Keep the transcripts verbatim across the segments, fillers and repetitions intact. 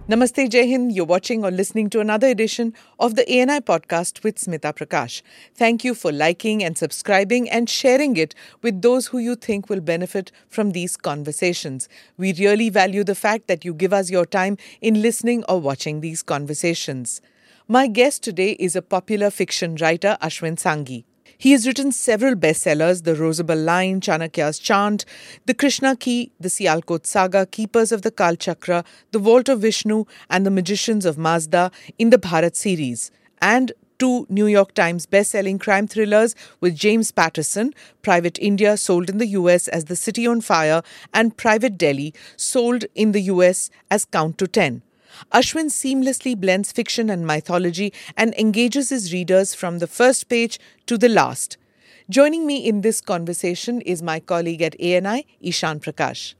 Namaste, Jai Hind. You're watching or listening to another edition of the A N I podcast with Smita Prakash. Thank you for liking and subscribing and sharing it with those who you think will benefit from these conversations. We really value the fact that you give us your time in listening or watching these conversations. My guest today is a popular fiction writer, Ashwin Sanghi. He has written several bestsellers, The Rosabal Line, Chanakya's Chant, The Krishna Key, The Sialkot Saga, Keepers of the Kal Chakra, The Vault of Vishnu, and The Magicians of Mazda in the Bharat series, and two New York Times best-selling crime thrillers with James Patterson, Private India, sold in the U S as The City on Fire, and Private Delhi, sold in the U S as Count to Ten. Ashwin seamlessly blends fiction and mythology and engages his readers from the first page to the last. Joining me in this conversation is my colleague at A N I, Ishan Prakash.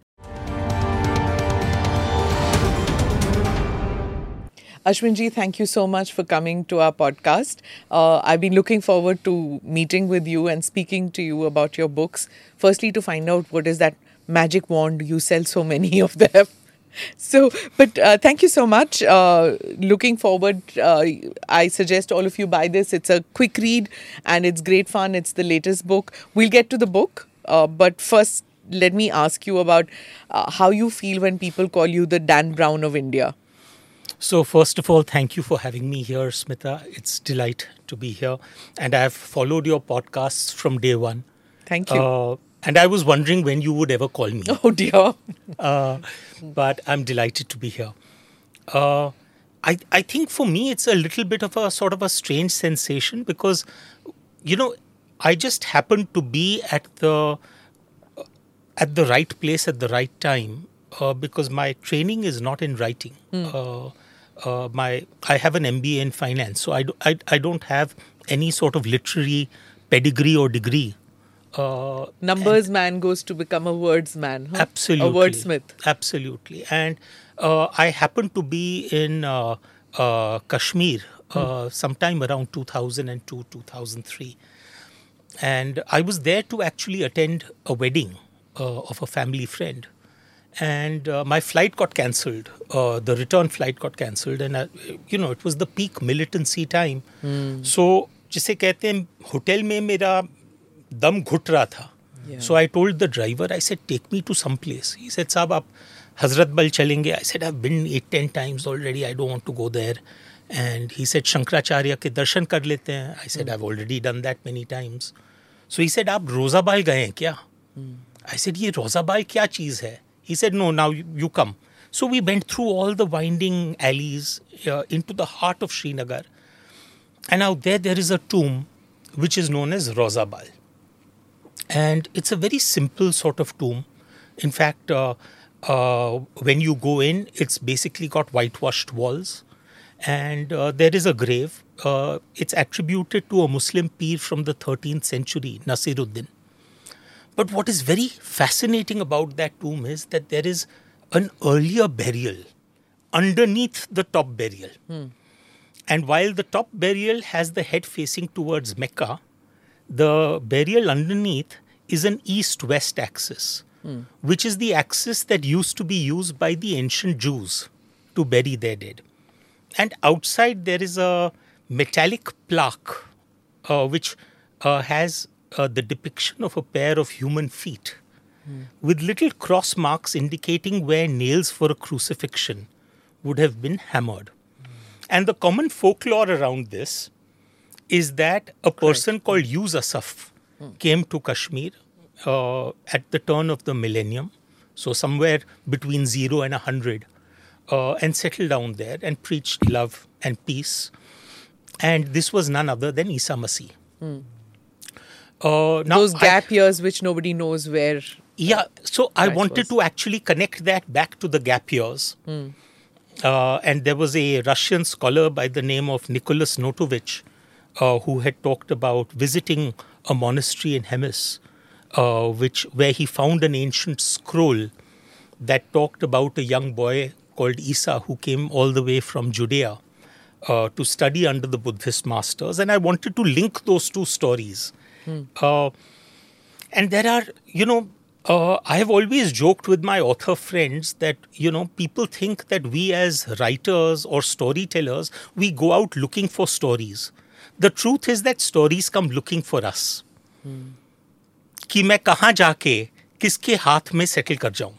Ashwinji, thank you so much for coming to our podcast. Uh, I've been looking forward to meeting with you and speaking to you about your books. Firstly, to find out what is that magic wand, you sell so many of them. So, but uh, thank you so much. Uh, looking forward, uh, I suggest all of you buy this. It's a quick read and it's great fun. It's the latest book. We'll get to the book. Uh, but first, let me ask you about uh, how you feel when people call you the Dan Brown of India. So, first of all, thank you for having me here, Smita. It's a delight to be here. And I've followed your podcasts from day one. Thank you. Uh, And I was wondering when you would ever call me. Oh, dear. uh, but I'm delighted to be here. Uh, I, I think for me, it's a little bit of a sort of a strange sensation because, you know, I just happened to be at the at the right place at the right time uh, because my training is not in writing. Mm. Uh, uh, my I have an M B A in finance, so I, do, I, I don't have any sort of literary pedigree or degree. Uh, Numbers man goes to become a wordsman. Huh? Absolutely. A wordsmith. Absolutely. And uh, I happened to be in uh, uh, Kashmir uh, hmm. sometime around two thousand two, two thousand three. And I was there to actually attend a wedding uh, of a family friend. And uh, my flight got cancelled. Uh, the return flight got cancelled. And, I, you know, it was the peak militancy time. Hmm. So, जिसे कहते हैं hotel में मेरा दम घुट रहा था. So I told the driver, I said, take me to some place. He said, साहब आप हजरत बल चलेंगे? I said, I've been eight, ten times already. I don't want to go there. And he said, Shankaracharya के दर्शन कर लेते हैं. I said, I've already done that many times. So he said, आप रोज़ाबाल गए हैं क्या? I said, ये रोज़ाबाल क्या चीज़ है? He said, no, now you, you come. So we went through all the winding alleys uh, into the heart of Srinagar. And out there, there is a tomb which is known as Rozabal. And it's a very simple sort of tomb. In fact, uh, uh, when you go in, it's basically got whitewashed walls. And uh, there is a grave. Uh, it's attributed to a Muslim Peer from the thirteenth century, Nasiruddin. But what is very fascinating about that tomb is that there is an earlier burial underneath the top burial. Hmm. And while the top burial has the head facing towards Mecca, the burial underneath is an east-west axis, mm. which is the axis that used to be used by the ancient Jews to bury their dead. And outside there is a metallic plaque uh, which uh, has uh, the depiction of a pair of human feet mm. with little cross marks indicating where nails for a crucifixion would have been hammered. Mm. And the common folklore around this is that a person Correct. Called Yus Asaf hmm. came to Kashmir uh, at the turn of the millennium, so somewhere between zero and a hundred, uh, and settled down there and preached love and peace. And this was none other than Isa Masih. Hmm. Uh, now Those gap I, years which nobody knows where. Yeah, so I wanted was. to actually connect that back to the gap years. Hmm. Uh, and there was a Russian scholar by the name of Nicholas Notovich, Uh, who had talked about visiting a monastery in Hemis, uh, which where he found an ancient scroll that talked about a young boy called Isa who came all the way from Judea uh, to study under the Buddhist masters. And I wanted to link those two stories. Hmm. Uh, and there are, you know, Uh, I have always joked with my author friends that, you know, people think that we as writers or storytellers, we go out looking for stories. The truth is that stories come looking for us. Hmm. कि मैं कहाँ जाके किसके हाथ में settle कर जाऊँ.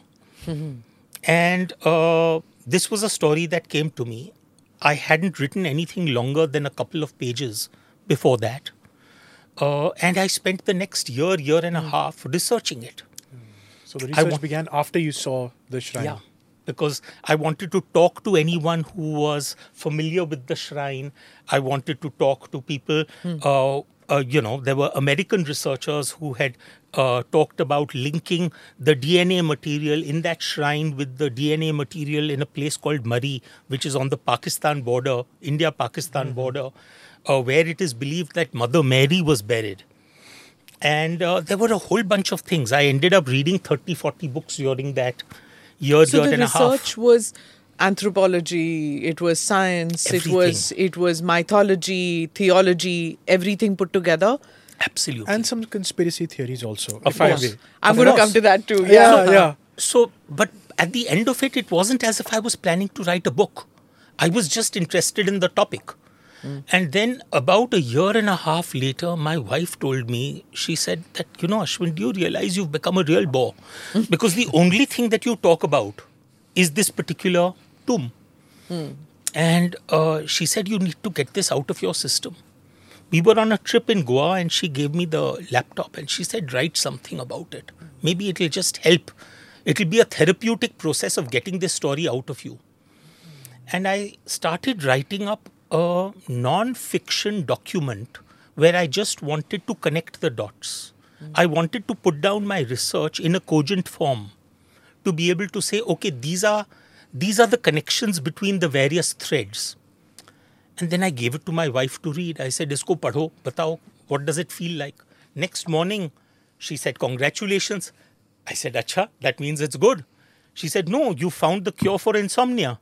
And uh, this was a story that came to me. I hadn't written anything longer than a couple of pages before that. Uh, and I spent the next year, year and a mm. half researching it. So the research wa- began after you saw the shrine? Yeah, because I wanted to talk to anyone who was familiar with the shrine. I wanted to talk to people. Mm. Uh, uh, you know, there were American researchers who had uh, talked about linking the D N A material in that shrine with the D N A material in a place called Murree, which is on the Pakistan border, India-Pakistan mm-hmm. border. Uh, where it is believed that Mother Mary was buried. And uh, there were a whole bunch of things. I ended up reading thirty, forty books during that year, so year and a half. So the research was anthropology, it was science, everything. it was it was mythology, theology, everything put together? Absolutely. And some conspiracy theories also. Of course. I'm going to come to that too. Yeah, yeah. yeah. So, but at the end of it, it wasn't as if I was planning to write a book. I was just interested in the topic. And then about a year and a half later, my wife told me, she said that, you know, Ashwin, do you realize you've become a real bore? Because the only thing that you talk about is this particular tomb. Mm. And uh, she said, you need to get this out of your system. We were on a trip in Goa and she gave me the laptop and she said, write something about it. Maybe it'll just help. It'll be a therapeutic process of getting this story out of you. And I started writing up a non-fiction document where I just wanted to connect the dots. Mm. I wanted to put down my research in a cogent form to be able to say, okay, these are these are the connections between the various threads. And then I gave it to my wife to read. I said, isko padho, batao, what does it feel like? Next morning, she said, congratulations. I said, acha, that means it's good. She said, no, you found the cure for insomnia.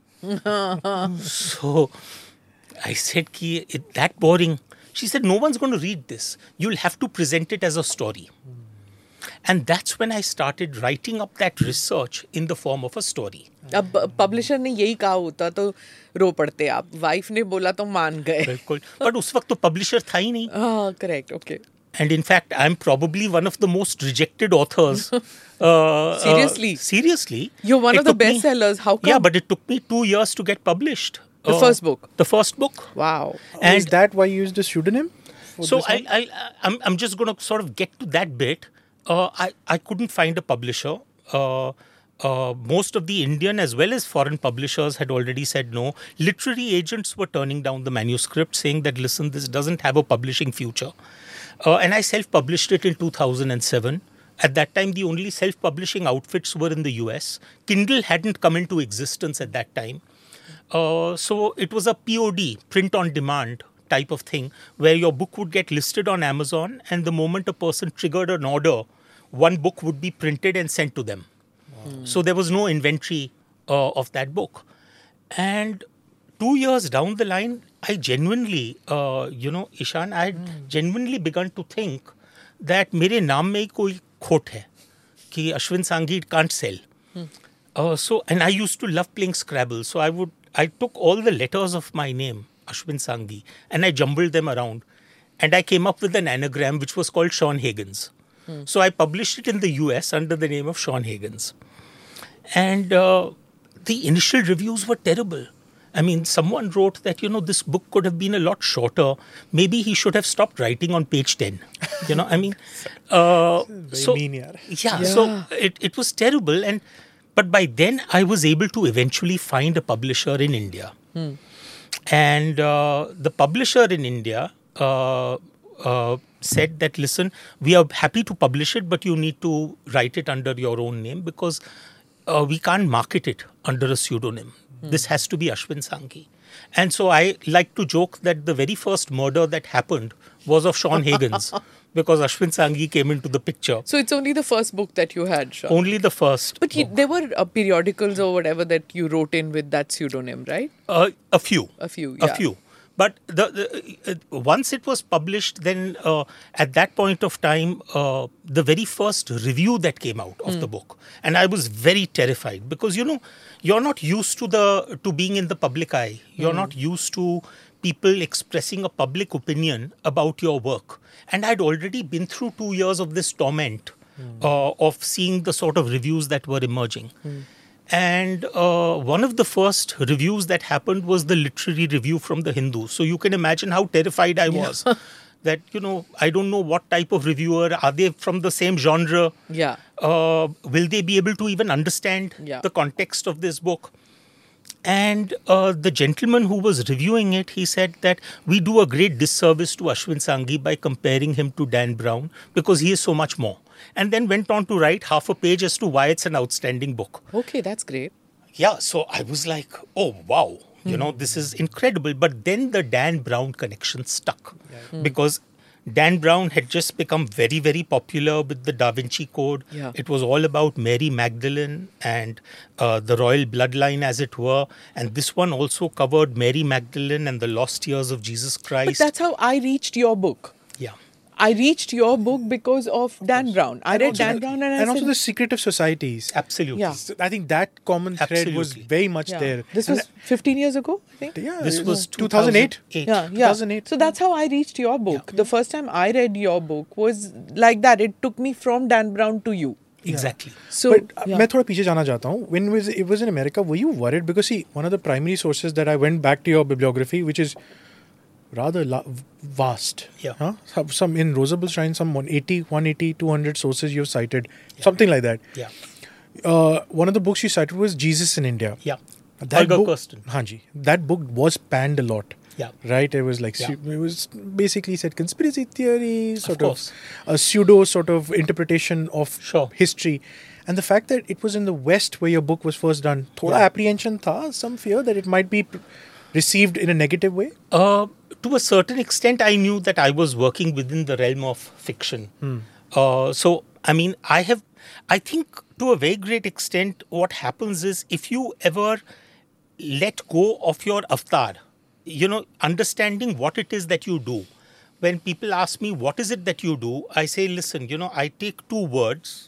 So I said, Ki, it that boring. She said, no one's going to read this. You'll have to present it as a story. Mm. And that's when I started writing up that research in the form of a story. अब publisher ने यही कहा होता तो रो पड़ते आप. Wife ने बोला तो मान गए. बिल्कुल. But उस वक्त तो publisher था ही नहीं. Ah, correct. Okay. And in fact, I'm probably one of the most rejected authors. uh, seriously? Uh, seriously. You're one it of the bestsellers. How come? Yeah, but it took me two years to get published. The uh, first book? The first book. Wow. And is that why you used a pseudonym? So I, I, I'm, I'm just going to sort of get to that bit. Uh, I, I couldn't find a publisher. Uh, uh, most of the Indian as well as foreign publishers had already said no. Literary agents were turning down the manuscript, saying that, listen, this doesn't have a publishing future. Uh, and I self-published it in two thousand seven. At that time, the only self-publishing outfits were in the U S. Kindle hadn't come into existence at that time. Uh, so it was a P O D, print on demand type of thing, where your book would get listed on Amazon and the moment a person triggered an order, one book would be printed and sent to them. Wow. So there was no inventory uh, of that book. And two years down the line, I genuinely, uh, you know, Ishan, I had mm. genuinely begun to think that mere naam mein koi khot hai, ki Ashwin Sanghi can't sell. Mm. Uh, so, and I used to love playing Scrabble. So I would, I took all the letters of my name, Ashwin Sanghi, and I jumbled them around. And I came up with an anagram which was called Sean Higgins. Hmm. So I published it in the U S under the name of Sean Higgins. And uh, the initial reviews were terrible. I mean, someone wrote that, you know, this book could have been a lot shorter. Maybe he should have stopped writing on page ten. You know, I mean, uh, so, mean, yeah, yeah, so it, it was terrible. And But by then, I was able to eventually find a publisher in India. Hmm. And uh, the publisher in India uh, uh, said that, listen, we are happy to publish it, but you need to write it under your own name because uh, we can't market it under a pseudonym. Hmm. This has to be Ashwin Sanghi. And so I like to joke that the very first murder that happened was of Sean Higgins. Because Ashwin Sanghi came into the picture. So it's only the first book that you had, Sean? Only the first. But you, there were uh, periodicals or whatever that you wrote in with that pseudonym, right? Uh, a few. A few, yeah. A few. But the, the, uh, once it was published, then uh, at that point of time, uh, the very first review that came out of mm. the book, and I was very terrified because, you know, you're not used to the to being in the public eye. You're mm. not used to people expressing a public opinion about your work. And I'd already been through two years of this torment mm. uh, of seeing the sort of reviews that were emerging. Mm. And uh, one of the first reviews that happened was the literary review from the Hindu. So you can imagine how terrified I was. Yeah. That, you know, I don't know what type of reviewer. Are they from the same genre? Yeah. Uh, will they be able to even understand yeah. the context of this book? And uh, the gentleman who was reviewing it, he said that we do a great disservice to Ashwin Sanghi by comparing him to Dan Brown because he is so much more. And then went on to write half a page as to why it's an outstanding book. Okay, that's great. Yeah, so I was like, oh, wow, mm. you know, this is incredible. But then the Dan Brown connection stuck yeah. mm. because Dan Brown had just become very, very popular with the Da Vinci Code. Yeah. It was all about Mary Magdalene and uh, the royal bloodline, as it were. And this one also covered Mary Magdalene and the lost years of Jesus Christ. But that's how I reached your book. Yeah. I reached your book because of, of Dan Brown. I and read Dan the, Brown and I And said, also the secretive societies. Absolutely. Yeah. I think that common thread Absolutely. was very much yeah. there. This and was fifteen years ago, I think? Yeah. This was two thousand eight. Yeah, yeah. two thousand eight. So that's how I reached your book. Yeah. The first time I read your book was like that. It took me from Dan Brown to you. Exactly. Yeah. So, but yeah. मैं थोड़ा पीछे जाना चाहता हूँ. When was it was in America, were you worried? Because see, one of the primary sources that I went back to your bibliography, which is rather la- vast. Yeah. Huh? Some, some in Rosabelle Shrine, some one eighty, one eighty, two hundred sources you've cited. Yeah. Something like that. Yeah. Uh, one of the books you cited was Jesus in India. Yeah. That Holger book, Kirsten. Hanji, that book was panned a lot. Yeah. Right? It was like, Yeah. it was basically said conspiracy theory, sort of, of a pseudo sort of interpretation of sure. history. And the fact that it was in the West where your book was first done, thoda yeah. apprehension tha, some fear that it might be received in a negative way? Uh, to a certain extent, I knew that I was working within the realm of fiction. Hmm. Uh, so, I mean, I have, I think to a very great extent, what happens is if you ever let go of your avatar, you know, understanding what it is that you do. When people ask me, what is it that you do? I say, listen, you know, I take two words.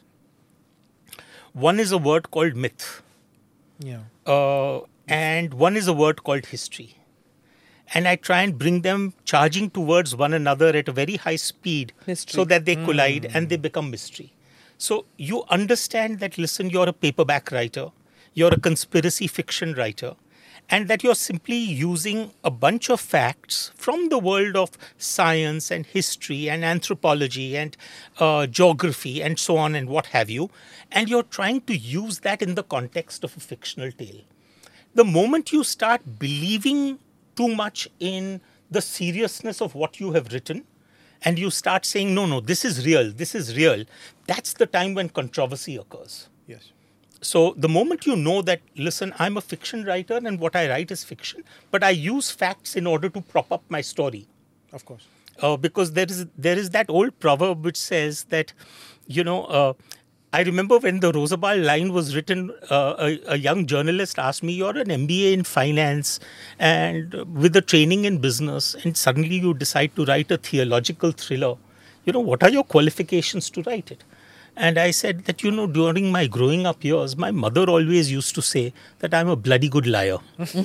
One is a word called myth. Yeah. Uh, and one is a word called history. And I try and bring them charging towards one another at a very high speed Mystery. so that they collide Mm. and they become mystery. So you understand that, listen, you're a paperback writer, you're a conspiracy fiction writer, and that you're simply using a bunch of facts from the world of science and history and anthropology and uh, geography and so on and what have you, and you're trying to use that in the context of a fictional tale. The moment you start believing too much in the seriousness of what you have written, and you start saying, no, no, this is real, this is real, that's the time when controversy occurs. Yes. So the moment you know that, listen, I'm a fiction writer and what I write is fiction, but I use facts in order to prop up my story. Of course. Uh, because there is there is that old proverb which says that, you know, uh, I remember when the Rosabelle line was written, uh, a, a young journalist asked me, you're an M B A in finance and with a training in business, and suddenly you decide to write a theological thriller. You know, what are your qualifications to write it? And I said that, you know, during my growing up years, my mother always used to say that I'm a bloody good liar.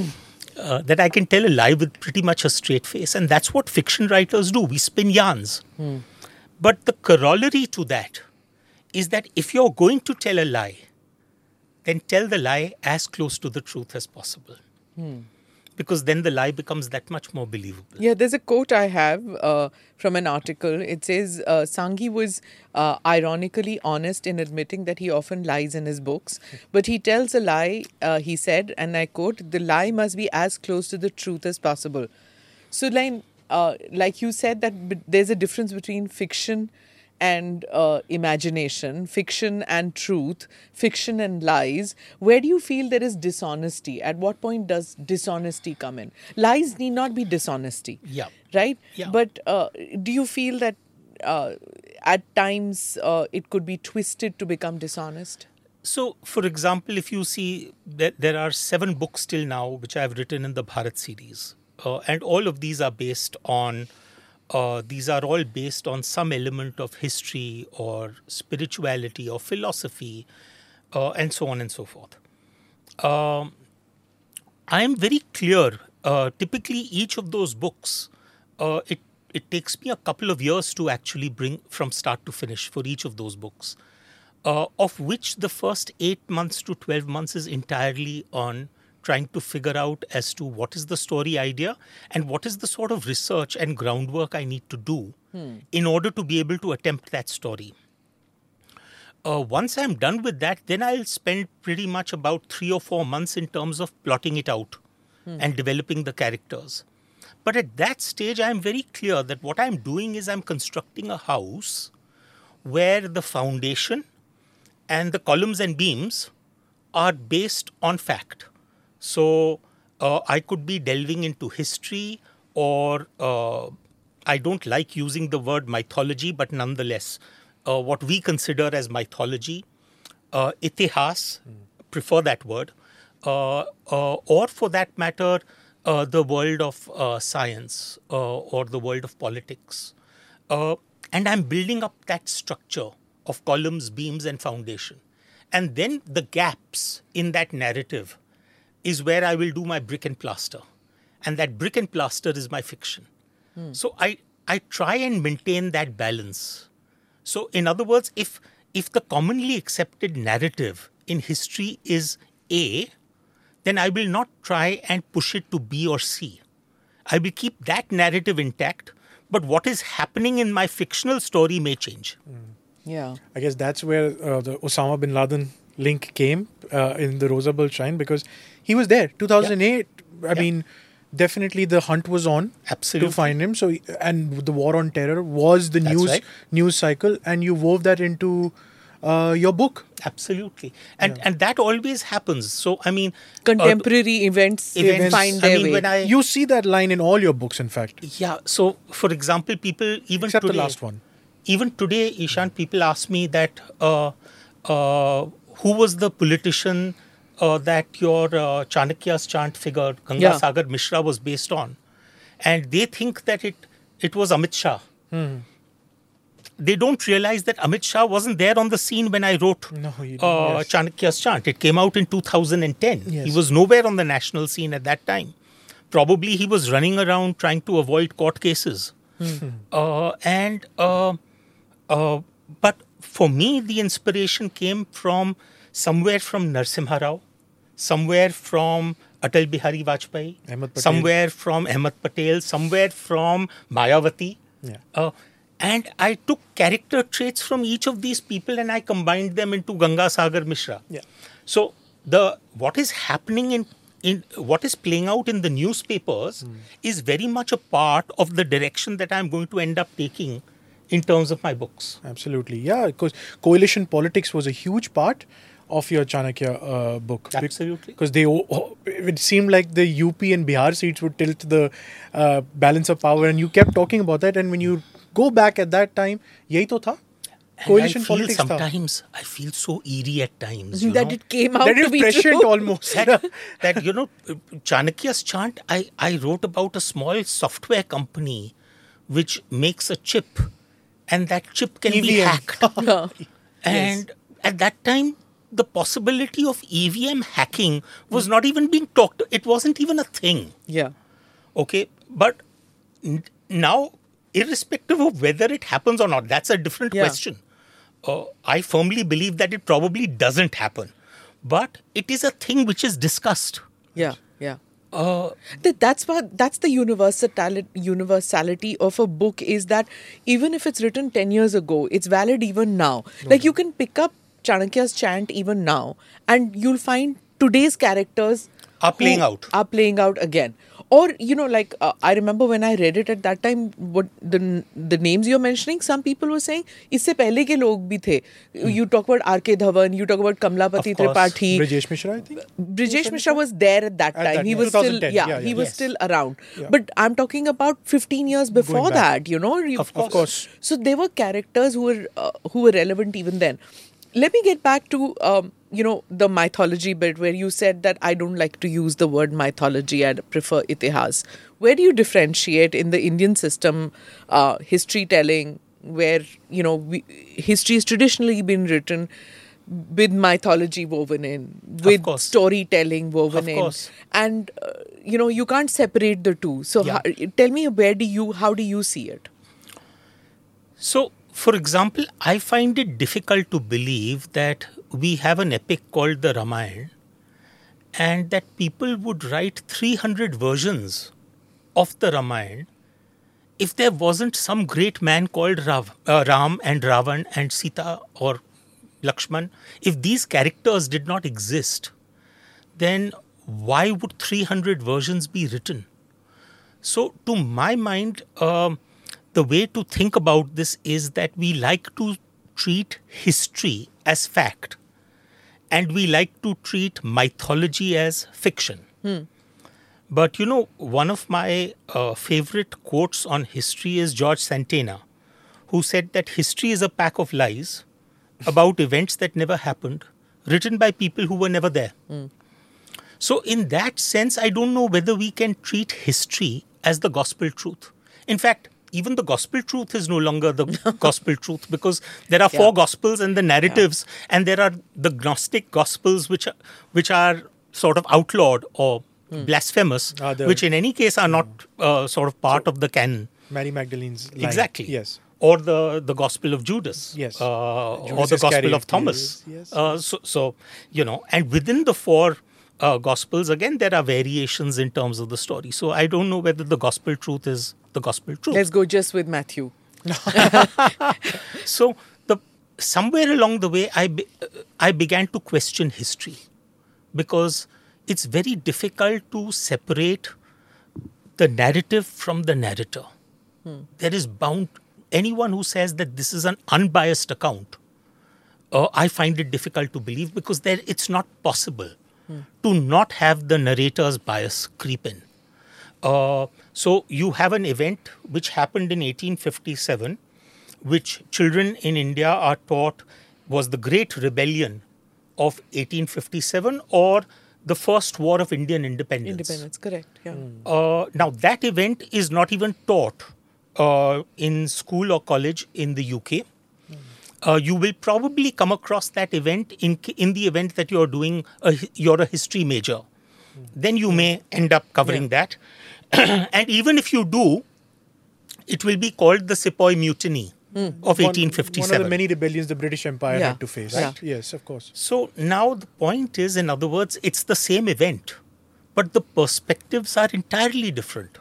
uh, that I can tell a lie with pretty much a straight face. And that's what fiction writers do. We spin yarns. Mm. But the corollary to that is that if you're going to tell a lie, then tell the lie as close to the truth as possible. Mm. Because then the lie becomes that much more believable. Yeah, there's a quote I have uh, from an article. It says, uh, Sanghi was uh, ironically honest in admitting that he often lies in his books. But he tells a lie, uh, he said, and I quote, the lie must be as close to the truth as possible. So, like, uh, like you said, that b- there's a difference between fiction and uh, imagination, fiction and truth, fiction and lies. Where do you feel there is dishonesty? At what point does dishonesty come in? Lies need not be dishonesty, Yeah. right? Yeah. But uh, do you feel that uh, at times uh, it could be twisted to become dishonest? So, for example, if you see that there are seven books till now which I have written in the Bharat series. uh, and all of these are based on, uh, these are all based on some element of history or spirituality or philosophy, uh, and so on and so forth. Um, I am very clear. Uh, typically, each of those books, uh, it it takes me a couple of years to actually bring from start to finish for each of those books, uh, of which the first eight months to twelve months is entirely on trying to figure out as to what is the story idea and what is the sort of research and groundwork I need to do hmm. in order to be able to attempt that story. Uh, once I'm done with that, then I'll spend pretty much about three or four months in terms of plotting it out hmm. and developing the characters. But at that stage, I'm very clear that what I'm doing is I'm constructing a house where the foundation and the columns and beams are based on fact. So uh, I could be delving into history, or uh, I don't like using the word mythology, but nonetheless, uh, what we consider as mythology, uh, itihas, mm. prefer that word, uh, uh, or for that matter, uh, the world of uh, science uh, or the world of politics. Uh, and I'm building up that structure of columns, beams, and foundation. And then the gaps in that narrative is where I will do my brick and plaster. And that brick and plaster is my fiction. Hmm. So I, I try and maintain that balance. So in other words, if if the commonly accepted narrative in history is A, then I will not try and push it to B or C. I will keep that narrative intact, but what is happening in my fictional story may change. Hmm. Yeah. I guess that's where uh, the Osama bin Laden link came uh, in the Rosabelle Shrine, because he was there, two thousand eight. Yeah. I yeah. mean, definitely the hunt was on Absolutely. to find him. So, and the war on terror was the That's news right. news cycle, and you wove that into uh, your book. Absolutely, and Yeah. and that always happens. So I mean, Contemporary uh, events, events find I their mean, way. when I You see that line in all your books, in fact, yeah. So for example, people even except today, the last one. even today, Ishan, people ask me that uh, uh, who was the politician uh, that your uh, Chanakya's chant figure, Ganga Yeah. Sagar Mishra, was based on. And they think that it, it was Amit Shah. Hmm. They don't realize that Amit Shah wasn't there on the scene when I wrote No, he didn't. uh, Yes. Chanakya's chant. It came out in two thousand ten. Yes. He was nowhere on the national scene at that time. Probably he was running around trying to avoid court cases. Hmm. Uh, and uh, uh, but for me, the inspiration came from somewhere from Narsimha Rao, somewhere from Atal Bihari Vajpayee, Ahmed Patel. somewhere from Ahmed Patel, somewhere from Mayawati. Yeah. Uh, and I took character traits from each of these people and I combined them into Ganga Sagar Mishra. Yeah. So the what is happening in in what is playing out in the newspapers Mm. is very much a part of the direction that I'm going to end up taking in terms of my books. Absolutely, yeah. Because coalition politics was a huge part of your Chanakya uh, book. Absolutely. Because they, oh, it seemed like the U P and Bihar seats would tilt the uh, balance of power, and you kept talking about that. And when you go back at that time, yahi to tha. And Coalition I feel politics tha. sometimes I feel so eerie at times. You that know? it came out That to is be prescient true. almost. that, that you know, Chanakya's chant, I, I wrote about a small software company which makes a chip, and that chip can E be V M. hacked. Yeah. And at that time, the possibility of E V M hacking was not even being talked. It wasn't even a thing. Yeah. Okay, but n- now, irrespective of whether it happens or not, that's a different Yeah. question. Uh, I firmly believe that it probably doesn't happen, but it is a thing which is discussed. Yeah. Yeah. Uh, That, that's what that's the universality universality of a book, is that even if it's written ten years ago, it's valid even now. Like you can pick up Chanakya's chant even now, and you'll find today's characters Are playing who out. Are playing out again. Or, you know, like uh, I remember when I read it at that time, what the the names you're mentioning, some people were saying, isse pehle ke log bhi the. You talk about R K Dhawan, you talk about Kamlapati Of course. Tripathi. Brajesh Mishra, I think. Brijesh Mishra was there at that At time. that he time. was still, twenty ten, yeah, yeah, he yeah. was Yes. still around. Yeah. But I'm talking about fifteen years before Going back. that, you know. You- Of course. Of course. So there were characters who were uh, who were relevant even then. Let me get back to um, you know, the mythology bit where you said that I don't like to use the word mythology, I prefer itihas. Where do you differentiate in the Indian system, uh, history telling, where, you know, we, history has traditionally been written with mythology woven in, with course. storytelling woven Of in. course. And, uh, you know, you can't separate the two. So Yeah. how, tell me, where do you, how do you see it? So, for example, I find it difficult to believe that we have an epic called the Ramayana and that people would write three hundred versions of the Ramayana if there wasn't some great man called Rav, uh, Ram and Ravan and Sita or Lakshman. If these characters did not exist, then why would three hundred versions be written? So, to my mind, um, the way to think about this is that we like to treat history as fact and we like to treat mythology as fiction. Hmm. But you know, one of my uh, favorite quotes on history is George Santayana, who said that history is a pack of lies about events that never happened, written by people who were never there. Hmm. So in that sense, I don't know whether we can treat history as the gospel truth. In fact, even the gospel truth is no longer the gospel truth because there are Yeah. four gospels and the narratives, and there are the Gnostic gospels which are, which are sort of outlawed or blasphemous, Ah, the- which in any case are not uh, sort of part of the canon. Mary Magdalene's line. Exactly. Yes. Or the, the Gospel of Judas. Yes. Uh, or Judas the Gospel Iscariot, of Thomas. yes, yes. Uh, so, so, you know, and within the four uh, Gospels, again, there are variations in terms of the story. So I don't know whether the Gospel truth is the Gospel truth. Let's go just with Matthew. So the somewhere along the way, I, be, uh, I began to question history because it's very difficult to separate the narrative from the narrator. There is bound, anyone who says that this is an unbiased account, uh, I find it difficult to believe because there it's not possible to not have the narrator's bias creep in. Uh, so you have an event which happened in eighteen fifty-seven, which children in India are taught was the Great Rebellion of eighteen fifty-seven or the first war of Indian independence. Independence, correct. Yeah. Uh, now, that event is not even taught uh, in school or college in the U K. Uh, you will probably come across that event in in the event that you're doing a, you're a history major. Then you may end up covering that. And even if you do, it will be called the Sepoy Mutiny of One- eighteen fifty-seven. One of the many rebellions the British Empire Yeah. had to face. Yeah. Yes, of course. So now the point is, in other words, it's the same event, but the perspectives are entirely different.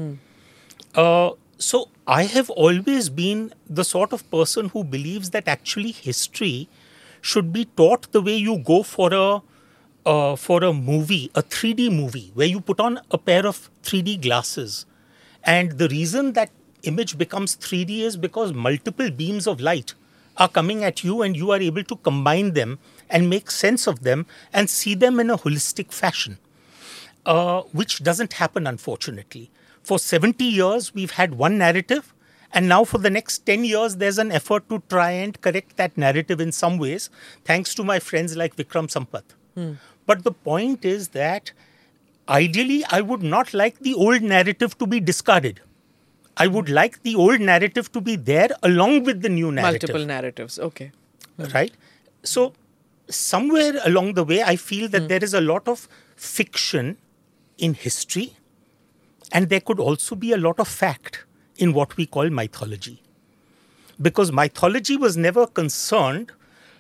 Uh, so I have always been the sort of person who believes that actually history should be taught the way you go for a uh, for a movie, a three D movie, where you put on a pair of three D glasses. And the reason that image becomes three D is because multiple beams of light are coming at you and you are able to combine them and make sense of them and see them in a holistic fashion, uh, which doesn't happen, unfortunately. For seventy years, we've had one narrative, and now for the next ten years, there's an effort to try and correct that narrative in some ways, thanks to my friends like Vikram Sampath. But the point is that ideally, I would not like the old narrative to be discarded. I would like the old narrative to be there along with the new narrative. Multiple narratives. Okay. Right? So, somewhere along the way, I feel that there is a lot of fiction in history, and there could also be a lot of fact in what we call mythology. Because mythology was never concerned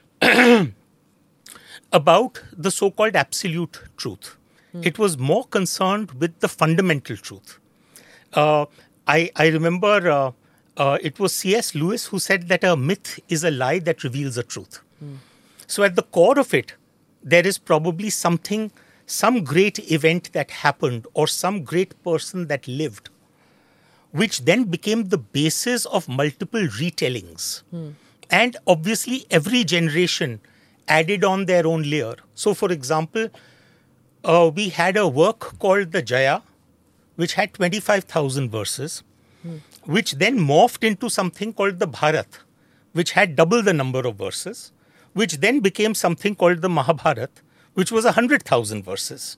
about the so-called absolute truth. It was more concerned with the fundamental truth. Uh, I, I remember uh, uh, it was C S Lewis who said that a myth is a lie that reveals a truth. So at the core of it, there is probably something, some great event that happened or some great person that lived, which then became the basis of multiple retellings. And obviously every generation added on their own layer. So for example, uh, we had a work called the Jaya, which had twenty-five thousand verses, which then morphed into something called the Bharat, which had double the number of verses, which then became something called the Mahabharata, which was one hundred thousand verses.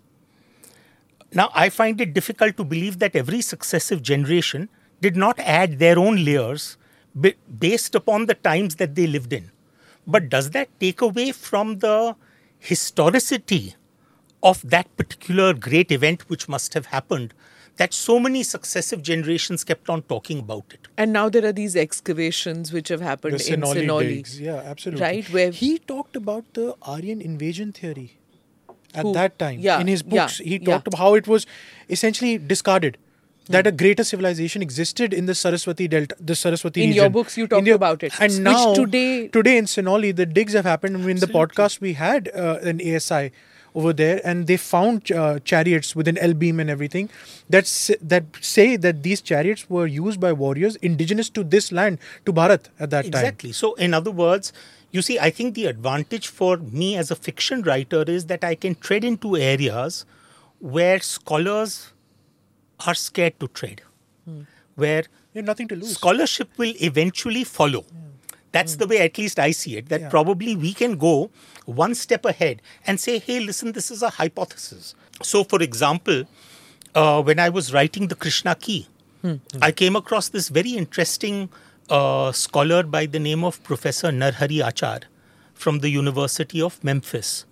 Now, I find it difficult to believe that every successive generation did not add their own layers based upon the times that they lived in. But does that take away from the historicity of that particular great event which must have happened, that so many successive generations kept on talking about it? And now there are these excavations which have happened The in Sinoli Sinoli. digs. Yeah, absolutely. Right, where- he talked about the Aryan invasion theory at Who? that time. Yeah, In his books, yeah, he yeah. talked about how it was essentially discarded. That a greater civilization existed in the Saraswati Delta, the Saraswati In region. your books, you talk In your- about it. And Which now, today- today in Sinoli, the digs have happened. I mean, in the podcast we had uh, an A S I over there, and they found uh, chariots with an L beam and everything that s- that say that these chariots were used by warriors indigenous to this land, to Bharat at that time. Exactly. So, in other words, you see, I think the advantage for me as a fiction writer is that I can tread into areas where scholars are scared to tread, where You have nothing to lose. scholarship will eventually follow. That's the way, at least I see it, that Yeah. probably we can go one step ahead and say, hey, listen, this is a hypothesis. So, for example, uh, when I was writing the Krishna Key, I came across this very interesting uh, scholar by the name of Professor Narhari Achar from the University of Memphis.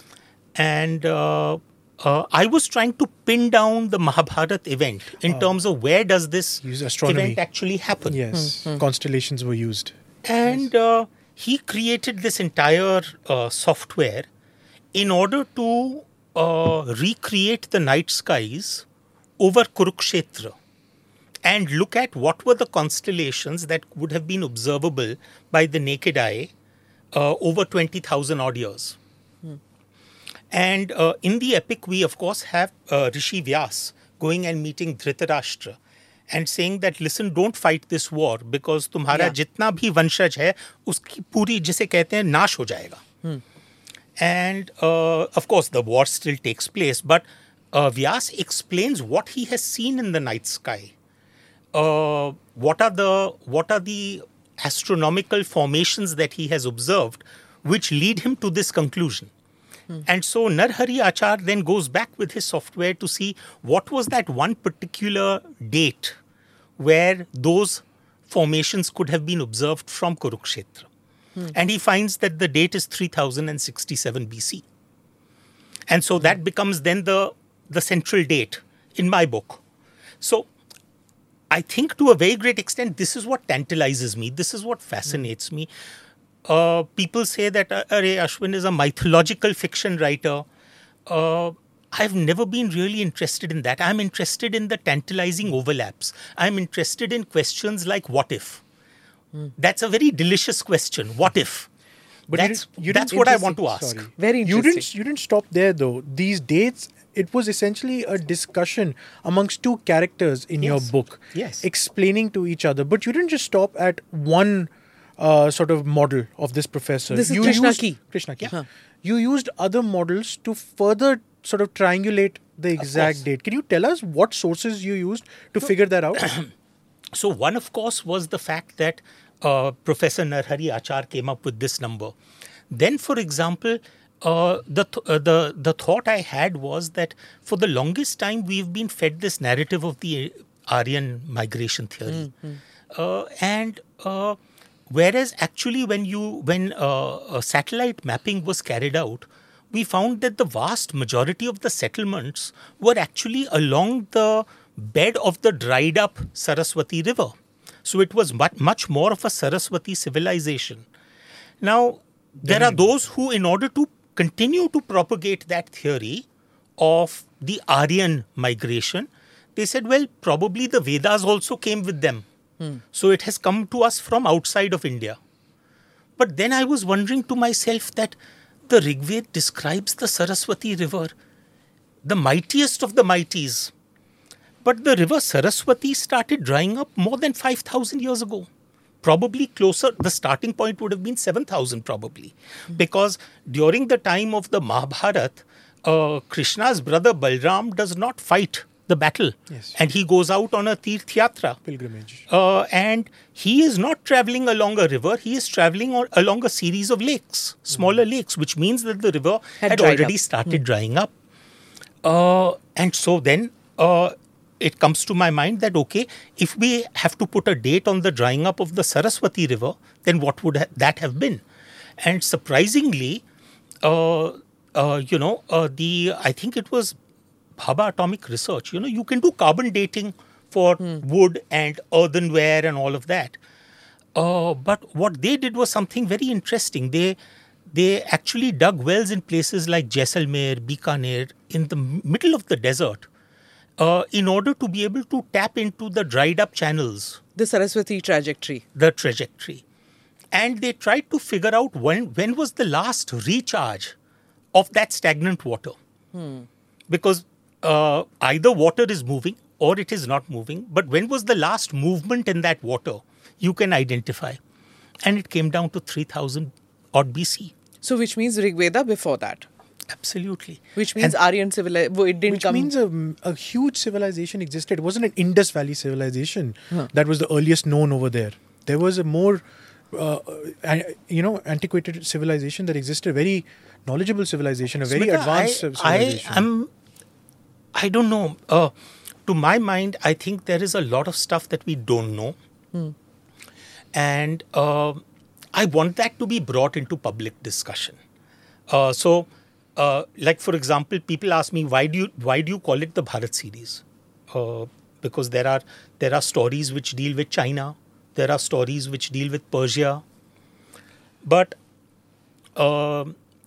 And uh, uh, I was trying to pin down the Mahabharata event in terms of where does this Use astronomy. event actually happen. Yes, Hmm, constellations were used. And uh, he created this entire uh, software in order to uh, recreate the night skies over Kurukshetra and look at what were the constellations that would have been observable by the naked eye uh, over twenty thousand odd years. And uh, in the epic, we of course have uh, Rishi Vyas going and meeting Dhritarashtra and saying that, listen, don't fight this war because तुम्हारा Yeah. जितना भी वंशज है उसकी पूरी जिसे कहते हैं नाश हो जाएगा. And uh, of course, the war still takes place, but uh, Vyas explains what he has seen in the night sky. Uh, what are the what are the astronomical formations that he has observed, which lead him to this conclusion. And so Narhari Achar then goes back with his software to see what was that one particular date where those formations could have been observed from Kurukshetra. And he finds that the date is three thousand sixty-seven B C. And so that becomes then the, the central date in my book. So I think to a very great extent, this is what tantalizes me. This is what fascinates me. Uh, people say that uh, Arey, Ashwin is a mythological fiction writer. Uh, I've never been really interested in that. I'm interested in the tantalizing overlaps. I'm interested in questions like what if? That's a very delicious question. What if? But you that's didn't- you that's didn't- what I want to Interesting. ask. Sorry. Very You interesting. didn't you didn't stop there though. These dates, it was essentially a discussion amongst two characters in your Yes. book, Yes. explaining to each other. But you didn't just stop at one uh, sort of model of this professor. This is you Krishna used, Ki. Krishna Ki. Yeah. You used other models to further sort of triangulate the exact course. date. Can you tell us what sources you used to figure that out? So one, of course, was the fact that uh, Professor Narhari Achar came up with this number. Then, for example, uh, the th- uh, the the thought I had was that for the longest time we've been fed this narrative of the Aryan migration theory, uh, and uh, whereas actually when you when uh, uh, satellite mapping was carried out, we found that the vast majority of the settlements were actually along the bed of the dried up Saraswati River. So it was much, much more of a Saraswati civilization. Now, there are those who, in order to continue to propagate that theory of the Aryan migration, they said, well, probably the Vedas also came with them. So it has come to us from outside of India. But then I was wondering to myself that the Rigved describes the Saraswati River, the mightiest of the mighties. But the river Saraswati started drying up more than five thousand years ago. Probably closer, the starting point would have been seven thousand probably. Because during the time of the Mahabharata, uh, Krishna's brother Balram does not fight the battle. Yes. And he goes out on a Tirth Yatra. Pilgrimage. Uh, and he is not traveling along a river, he is traveling on, along a series of lakes, smaller mm. lakes, which means that the river had, had already up. started mm. drying up. Uh, and so then uh, it comes to my mind that, okay, if we have to put a date on the drying up of the Saraswati River, then what would ha- that have been? And surprisingly, uh, uh, you know, uh, the I think it was Bhabha Atomic Research. You know, you can do carbon dating for mm. wood and earthenware and all of that. Uh, but what they did was something very interesting. They they actually dug wells in places like Jaisalmer, Bikaner, in the middle of the desert, uh, in order to be able to tap into the dried up channels. The Saraswati trajectory. The trajectory. And they tried to figure out when, when was the last recharge of that stagnant water. Hmm. Because uh, either water is moving or it is not moving. But when was the last movement in that water? You can identify. And it came down to three thousand odd B C. So which means Rig Veda before that? Absolutely. Which means and Aryan civilization. It didn't which come. means a, a huge civilization existed. It wasn't an Indus Valley civilization huh. that was the earliest known over there. There was a more, uh, you know, antiquated civilization that existed. A very knowledgeable civilization, a very Smita, advanced I, civilization. I, I'm, I don't know. Uh, to my mind, I think there is a lot of stuff that we don't know. Hmm. And uh, I want that to be brought into public discussion. Uh, so, uh, like for example, people ask me, why do you why do you call it the Bharat series? Uh, because there are there are stories which deal with China, there are stories which deal with Persia, but uh,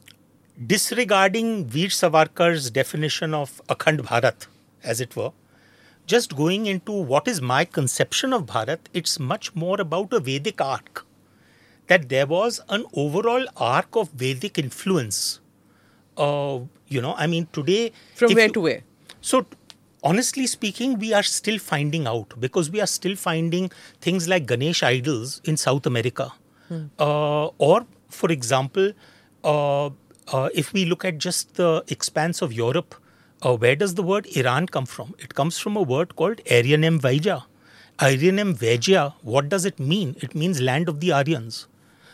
disregarding Veer Savarkar's definition of Akhand Bharat, as it were, just going into what is my conception of Bharat, it's much more about a Vedic arc. That there was an overall arc of Vedic influence. Uh, you know, I mean, today... From where you, to where? So, honestly speaking, we are still finding out because we are still finding things like Ganesh idols in South America. Hmm. Uh, or, for example, uh, uh, if we look at just the expanse of Europe, uh, where does the word Iran come from? It comes from a word called Aryanem Vaija. Aryanem Vaija, what does it mean? It means land of the Aryans.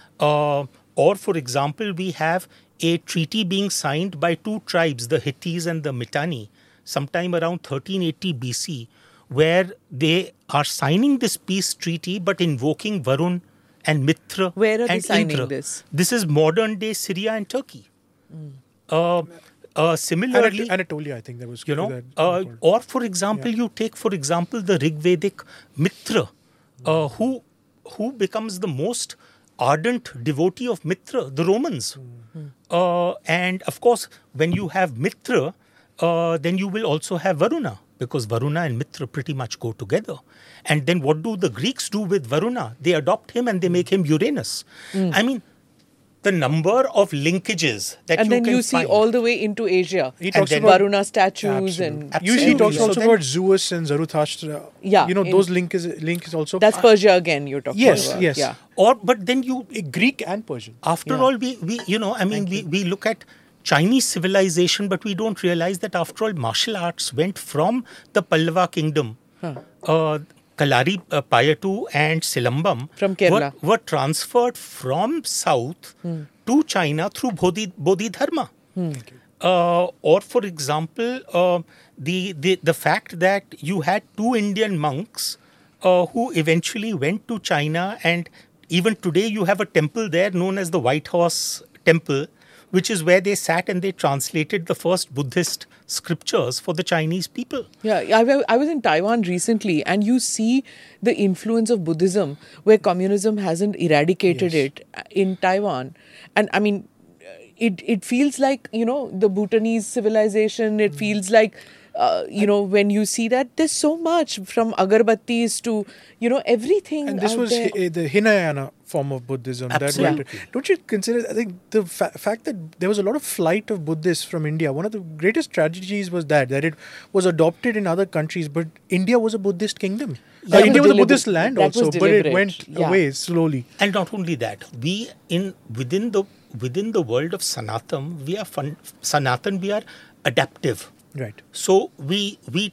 Uh, or, for example, we have a treaty being signed by two tribes, the Hittites and the Mitanni, sometime around thirteen eighty B C, where they are signing this peace treaty but invoking Varun and Mitra. Where are and they signing Indra. this? This is modern-day Syria and Turkey. Mm. Uh, uh, similarly... Anatolia, I think that was... You know, that, uh, or, for example, yeah. you take, for example, the Rig Vedic Mitra, uh, who who becomes the most ardent devotee of Mitra, the Romans. Mm-hmm. Uh, and of course, when you have Mitra, uh, then you will also have Varuna, because Varuna and Mitra pretty much go together. And then what do the Greeks do with Varuna? They adopt him and they make him Uranus. Mm. I mean, the number of linkages that and you then can you see find. all the way into Asia. He talks talks about about Varuna statues absolutely. and Absolutely. Usually he talks So also then, about Zeus and Zarathustra. Yeah, you know in, those link is link is also. That's Persia again. You're talking yes, about. Yes, yes. yeah. Or but then you Greek and Persian. After yeah. all, we we you know I mean we, we look at Chinese civilization, but we don't realize that after all, martial arts went from the Pallava kingdom. Huh. Uh, Kalari, uh, Payattu and Silambam from Kerala were, were transferred from south hmm. to China through Bodhi, Bodhidharma. Hmm. Uh, or, for example, uh, the, the the fact that you had two Indian monks uh, who eventually went to China, and even today you have a temple there known as the White Horse Temple, which is where they sat and they translated the first Buddhist scriptures for the Chinese people. Yeah, I, I was in Taiwan recently, and you see the influence of Buddhism where communism hasn't eradicated yes. it in Taiwan. And I mean, it, it feels like, you know, the Bhutanese civilization, it mm. feels like, uh, you know, when you see that, there's so much from agarbattis to, you know, everything. And this out was there. Hi, the Hinayana form of Buddhism. Absolutely. That went, don't you consider, I think the fa- fact that there was a lot of flight of Buddhists from India, one of the greatest tragedies was that, that it was adopted in other countries, but India was a Buddhist kingdom. Uh, India was a Buddhist land that also, but it went yeah. away slowly. And not only that, we in within the within the world of Sanatan, we are fun, Sanatan, we are adaptive. Right. So we we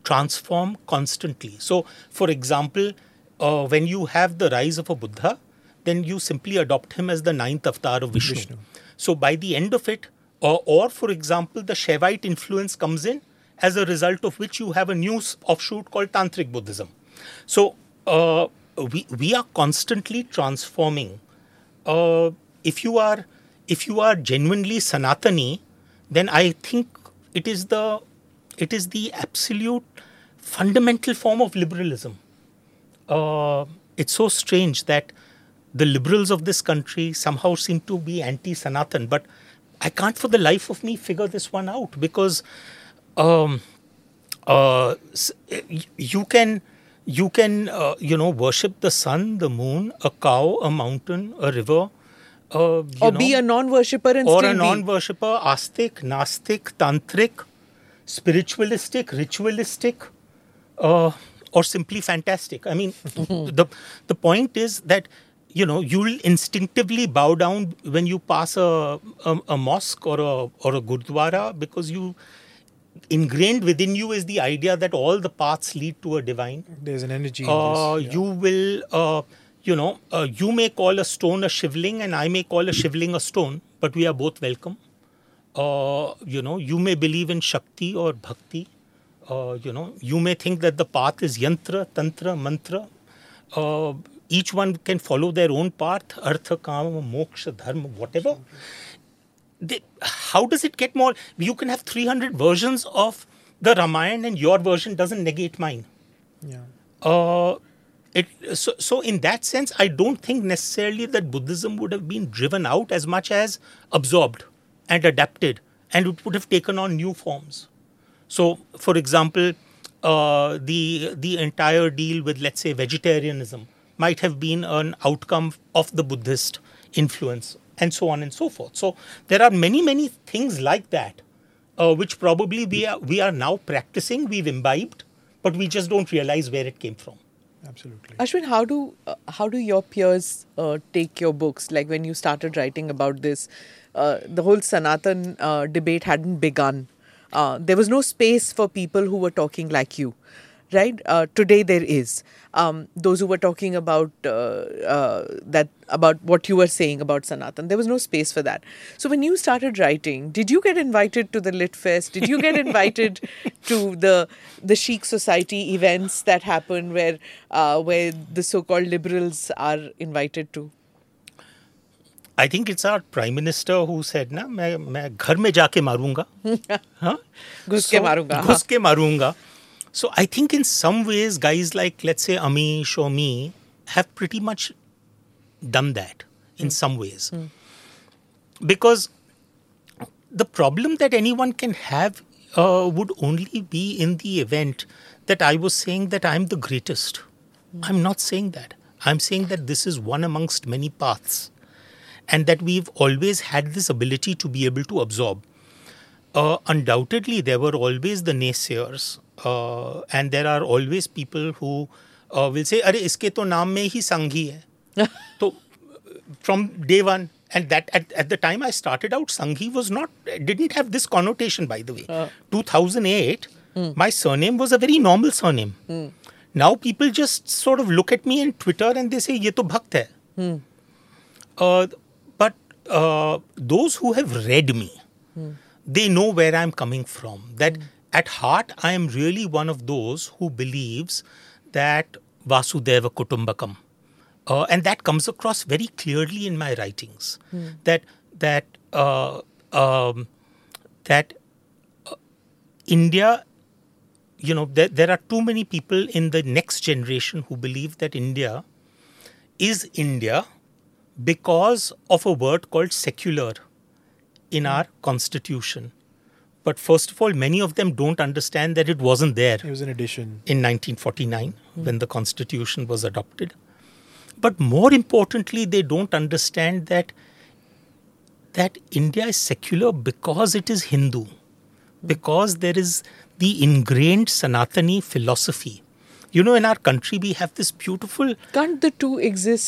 transform constantly. So, for example, uh, when you have the rise of a Buddha, then you simply adopt him as the ninth avatar of Vishnu. Vishnu. So, by the end of it, or, or for example, the Shaivite influence comes in, as a result of which you have a new offshoot called Tantric Buddhism. So, uh, we we are constantly transforming. Uh, if you are if you are genuinely Sanatani, then I think it is the it is the absolute fundamental form of liberalism. Uh, it's so strange that the liberals of this country somehow seem to be anti-Sanatan, but I can't for the life of me figure this one out, because um, uh, you can you can uh, you know worship the sun, the moon, a cow, a mountain, a river, uh, you or know, be a non-worshipper and or still a be. non-worshipper, astic, nastic, tantric, spiritualistic, ritualistic, uh, or simply fantastic. I mean, the the point is that, you know, you'll instinctively bow down when you pass a, a, a mosque or a or a gurdwara, because you ingrained within you is the idea that all the paths lead to a divine. There's an energy. in Uh, this, yeah. You will, uh, you know, uh, you may call a stone a shivling and I may call a shivling a stone, but we are both welcome. Uh, you know, you may believe in Shakti or Bhakti. Uh, you know, you may think that the path is yantra, tantra, mantra. Uh, each one can follow their own path, artha, kama, moksha, dharma, whatever. They, how does it get more? You can have three hundred versions of the Ramayana and your version doesn't negate mine. Yeah. Uh, it, so, so in that sense, I don't think necessarily that Buddhism would have been driven out as much as absorbed and adapted, and it would have taken on new forms. So, for example, uh, the the entire deal with, let's say, vegetarianism might have been an outcome of the Buddhist influence, and so on and so forth. So there are many, many things like that, uh, which probably we are we are now practicing, we've imbibed, but we just don't realize where it came from. Absolutely. Ashwin, how do uh, how do your peers uh, take your books? Like when you started writing about this, uh, the whole Sanatan uh, debate hadn't begun. Uh, there was no space for people who were talking like you, right? Uh, today there is. Um, those who were talking about uh, uh, that about what you were saying about Sanatan, there was no space for that. So when you started writing, did you get invited to the Lit Fest? Did you get invited to the the Chic Society events that happen where uh, where the so-called liberals are invited to? I think it's our Prime Minister who said, "Na, मैं मैं घर में जाके मारूंगा, हाँ? घुस के मारूंगा, घुस के मारूंगा." So I think in some ways, guys like, let's say, Amish or me have pretty much done that in mm. some ways. Mm. Because the problem that anyone can have uh, would only be in the event that I was saying that I'm the greatest. Mm. I'm not saying that. I'm saying that this is one amongst many paths, and that we've always had this ability to be able to absorb. Uh, undoubtedly, there were always the naysayers. Uh, and there are always people who uh, will say, "Arey, iske to naam mein hi Sanghi hai." So, from day one, and that at, at the time I started out, Sanghi was not, didn't have this connotation, by the way. Uh. two thousand eight, mm. my surname was a very normal surname. Mm. Now people just sort of look at me on Twitter and they say, "Ye to Bhakt hai." Mm. Uh, but uh, those who have read me, mm. they know where I'm coming from. That mm. at heart, I am really one of those who believes that Vasudeva Kutumbakam. Uh, and that comes across very clearly in my writings. Mm. That that uh, um, that uh, India, you know, there, there are too many people in the next generation who believe that India is India because of a word called secular in mm. our constitution. But first of all, many of them don't understand that it wasn't there. It was an addition. In nineteen forty-nine, mm. when the constitution was adopted. But more importantly, they don't understand that, that India is secular because it is Hindu. Mm. Because there is the ingrained Sanatani philosophy. You know, in our country, we have this beautiful... Can't the two exist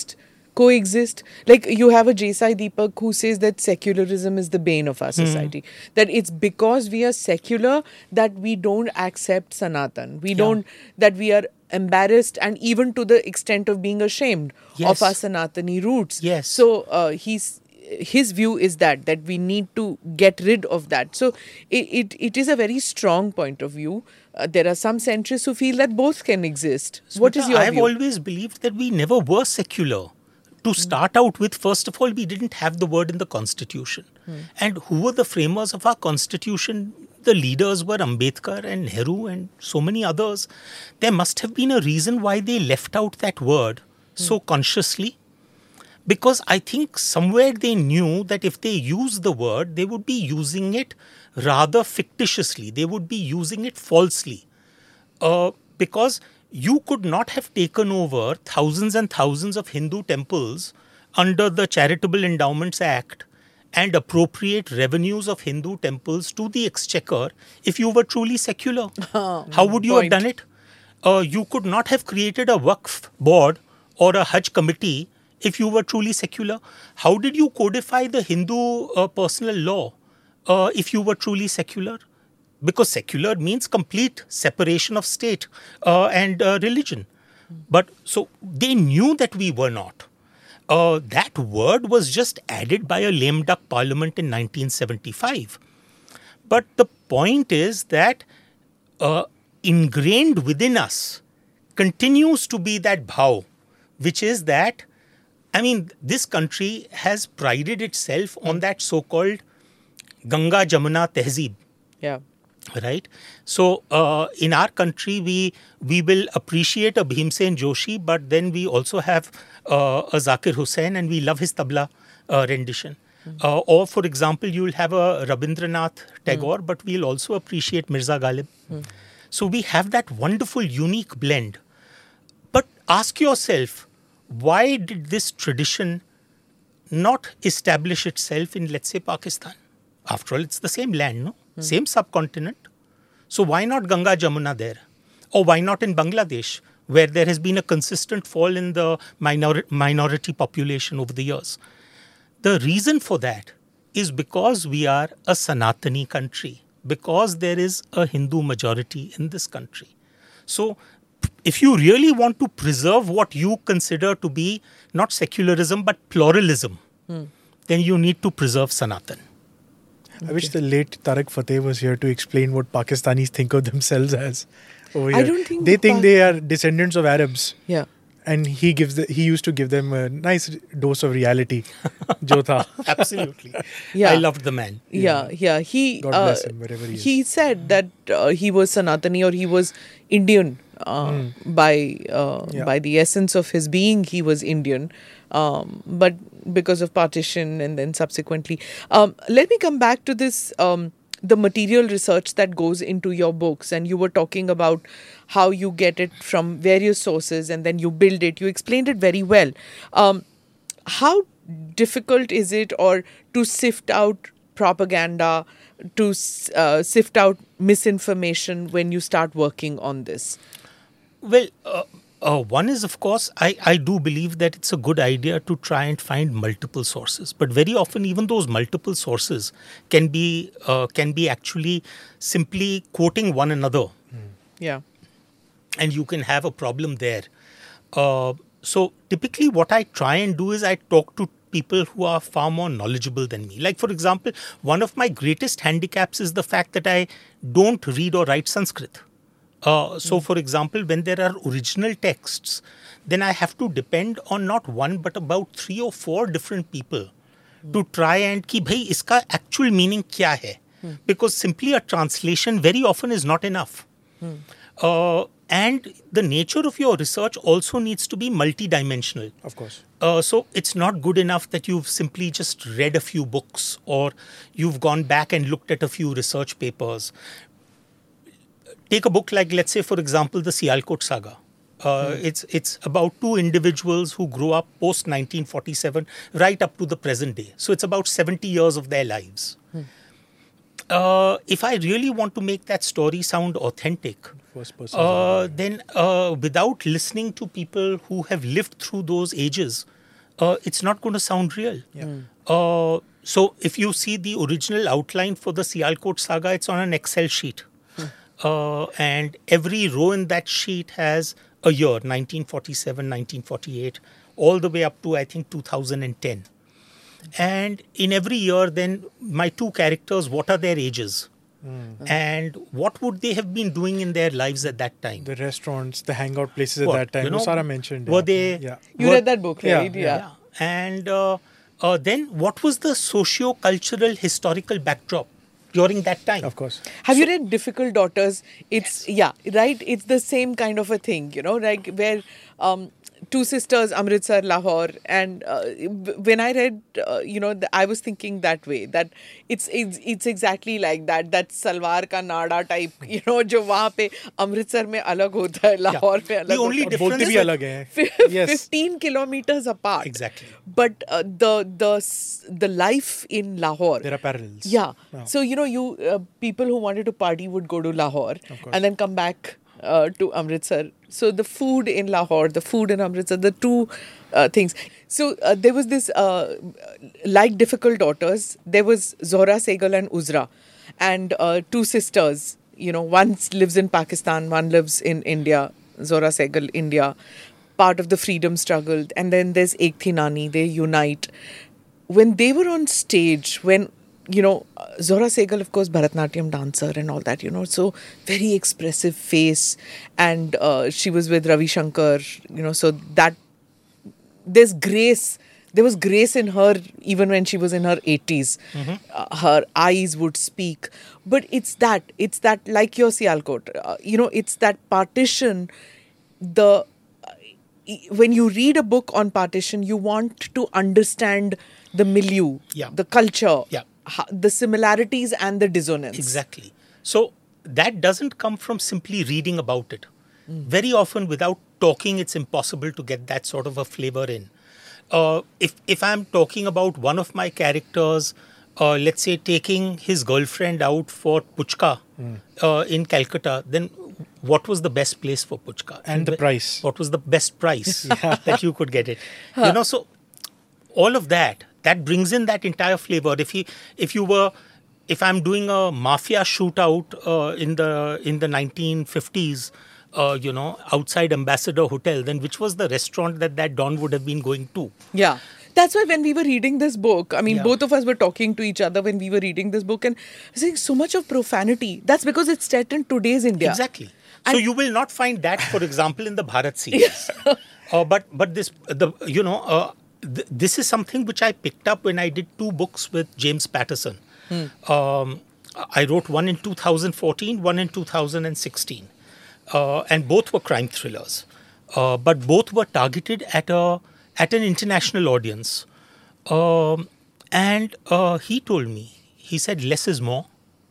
coexist. Like you have a Jesai Deepak who says that secularism is the bane of our society. That it's because we are secular that we don't accept Sanatan. We don't, that we are embarrassed and even to the extent of being ashamed Yes. of our Sanatani roots. Yes. So uh, he's his view is that that we need to get rid of that. So it it, it is a very strong point of view. Uh, there are some centrists who feel that both can exist. What is your I've view? always believed that we never were secular. To start out with, first of all, we didn't have the word in the Constitution. And who were the framers of our Constitution? The leaders were Ambedkar and Nehru and so many others. There must have been a reason why they left out that word so consciously. Because I think somewhere they knew that if they used the word, they would be using it rather fictitiously. They would be using it falsely. Uh, because you could not have taken over thousands and thousands of Hindu temples under the Charitable Endowments Act and appropriate revenues of Hindu temples to the exchequer if you were truly secular. How would you point. have done it? Uh, you could not have created a Waqf board or a Hajj committee if you were truly secular. How did you codify the Hindu uh, personal law uh, if you were truly secular? Because secular means complete separation of state uh, and uh, religion. But so they knew that we were not. Uh, that word was just added by a lame duck parliament in nineteen seventy-five. But the point is that uh, ingrained within us continues to be that bhav, which is that, I mean, this country has prided itself on that so-called Ganga Jamuna Tehzeeb. Yeah. Right. So uh, in our country, we we will appreciate a Bhimsen Joshi, but then we also have uh, a Zakir Hussain and we love his tabla uh, rendition. Mm. Uh, or, for example, you will have a Rabindranath Tagore, mm. but we'll also appreciate Mirza Ghalib. Mm. So we have that wonderful, unique blend. But ask yourself, why did this tradition not establish itself in, let's say, Pakistan? After all, it's the same land, no? Hmm. Same subcontinent. So why not Ganga Jamuna there? Or why not in Bangladesh, where there has been a consistent fall in the minor- minority population over the years? The reason for that is because we are a Sanatani country, because there is a Hindu majority in this country. So if you really want to preserve what you consider to be not secularism but pluralism, hmm. then you need to preserve Sanatan. I wish the late Tariq Fateh was here to explain what Pakistanis think of themselves as. Over here. I don't think they the think Pa- they are descendants of Arabs. Yeah. And he gives the, he used to give them a nice dose of reality. Jo tha. Absolutely. Yeah. I loved the man. Yeah, yeah. He God uh, bless him, wherever he is. he said that uh, he was Sanatani or he was Indian uh, Mm. by uh, Yeah. by the essence of his being. He was Indian, um, but because of partition and then subsequently. Um, let me come back to this. Um, the material research that goes into your books, and you were talking about how you get it from various sources and then you build it. You explained it very well. Um, how difficult is it or to sift out propaganda, to uh, sift out misinformation when you start working on this? Well, uh, uh, one is, of course, I, I do believe that it's a good idea to try and find multiple sources. But very often, even those multiple sources can be uh, can be actually simply quoting one another. Yeah. And you can have a problem there. Uh, so typically what I try and do is I talk to people who are far more knowledgeable than me. Like, for example, one of my greatest handicaps is the fact that I don't read or write Sanskrit. Uh, so, mm. for example, when there are original texts, then I have to depend on not one but about three or four different people mm. to try and ki bhai iska actual meaning kya hai? Mm. Because simply a translation very often is not enough. Mm. Uh, and the nature of your research also needs to be multidimensional. Of course. Uh, so it's not good enough that you've simply just read a few books or you've gone back and looked at a few research papers. Take a book like, let's say, for example, the Sialkot Saga. Uh, mm. It's it's about two individuals who grew up post nineteen forty-seven right up to the present day. So it's about seventy years of their lives. Mm. Uh, if I really want to make that story sound authentic, uh, then uh, without listening to people who have lived through those ages, uh, it's not going to sound real. Yeah. Uh, so if you see the original outline for the Sialkot saga, it's on an Excel sheet. Uh, and every row in that sheet has a year, nineteen forty-seven, nineteen forty-eight, all the way up to, I think, two thousand ten. And in every year, then, my two characters, what are their ages? Mm. And what would they have been doing in their lives at that time? The restaurants, the hangout places What, at that time. you know, Usara mentioned. Were yeah. they... Yeah. You were, read that book, right? Yeah, Yeah. yeah. And uh, uh, then what was the socio-cultural historical backdrop during that time? Of course. Have you read Difficult Daughters? It's, yeah, right? It's the same kind of a thing, you know, like where um, two sisters, Amritsar, Lahore, and uh, when I read, uh, you know, the, I was thinking that way, that it's, it's it's exactly like that, that Salwar ka Nada type, you know, jo wahan pe Amritsar mein alag hota hai, Lahore mein alag The only hota hai. difference Bolte is bhi alag hai. Fif- Yes. fifteen kilometers apart. Exactly. But uh, the the s- the life in Lahore. There are parallels. Yeah. Wow. So you know, you uh, people who wanted to party would go to Lahore course. and then come back uh, to Amritsar. So the food in Lahore, the food in Amritsar, the two uh, things. So uh, there was this uh, like Difficult Daughters. There was Zohra Sehgal and Uzra, and uh, two sisters. You know, one lives in Pakistan, one lives in India. Zohra Sehgal, India, part of the freedom struggle. And then there's Ek Thi Nani. They unite. When they were on stage, when you know, Zohra Sehgal, of course, Bharatnatyam dancer and all that, you know, so very expressive face. And uh, she was with Ravi Shankar, you know, so that there's grace. There was grace in her even when she was in her eighties. Mm-hmm. Uh, her eyes would speak. But it's that, it's that, like your Sialkot, uh, you know, it's that partition, the, uh, when you read a book on partition, you want to understand the milieu, Yeah. the culture, Yeah. ho- the similarities and the dissonance. Exactly. So that doesn't come from simply reading about it. Mm. Very often, without talking, it's impossible to get that sort of a flavor in. Uh, if if I'm talking about one of my characters, uh, let's say taking his girlfriend out for puchka mm. uh, in Calcutta, then what was the best place for puchka? And the price. What was the best price that you could get it? Huh. You know, so all of that, that brings in that entire flavor. If he, if you were, if I'm doing a mafia shootout uh, in the in the nineteen fifties, uh, you know, outside Ambassador Hotel, then which was the restaurant that that Don would have been going to? Yeah. That's why when we were reading this book, I mean, Yeah. both of us were talking to each other when we were reading this book and saying so much of profanity. That's because it's set in today's India. Exactly. So And- you will not find that, for example, in the Bharat series. uh, but but this the you know uh, th- this is something which I picked up when I did two books with James Patterson. Hmm. Um, I wrote one in two thousand fourteen, one in two thousand sixteen, uh, and both were crime thrillers. Uh, but both were targeted at a at an international audience. Um, and uh, he told me, he said, less is more.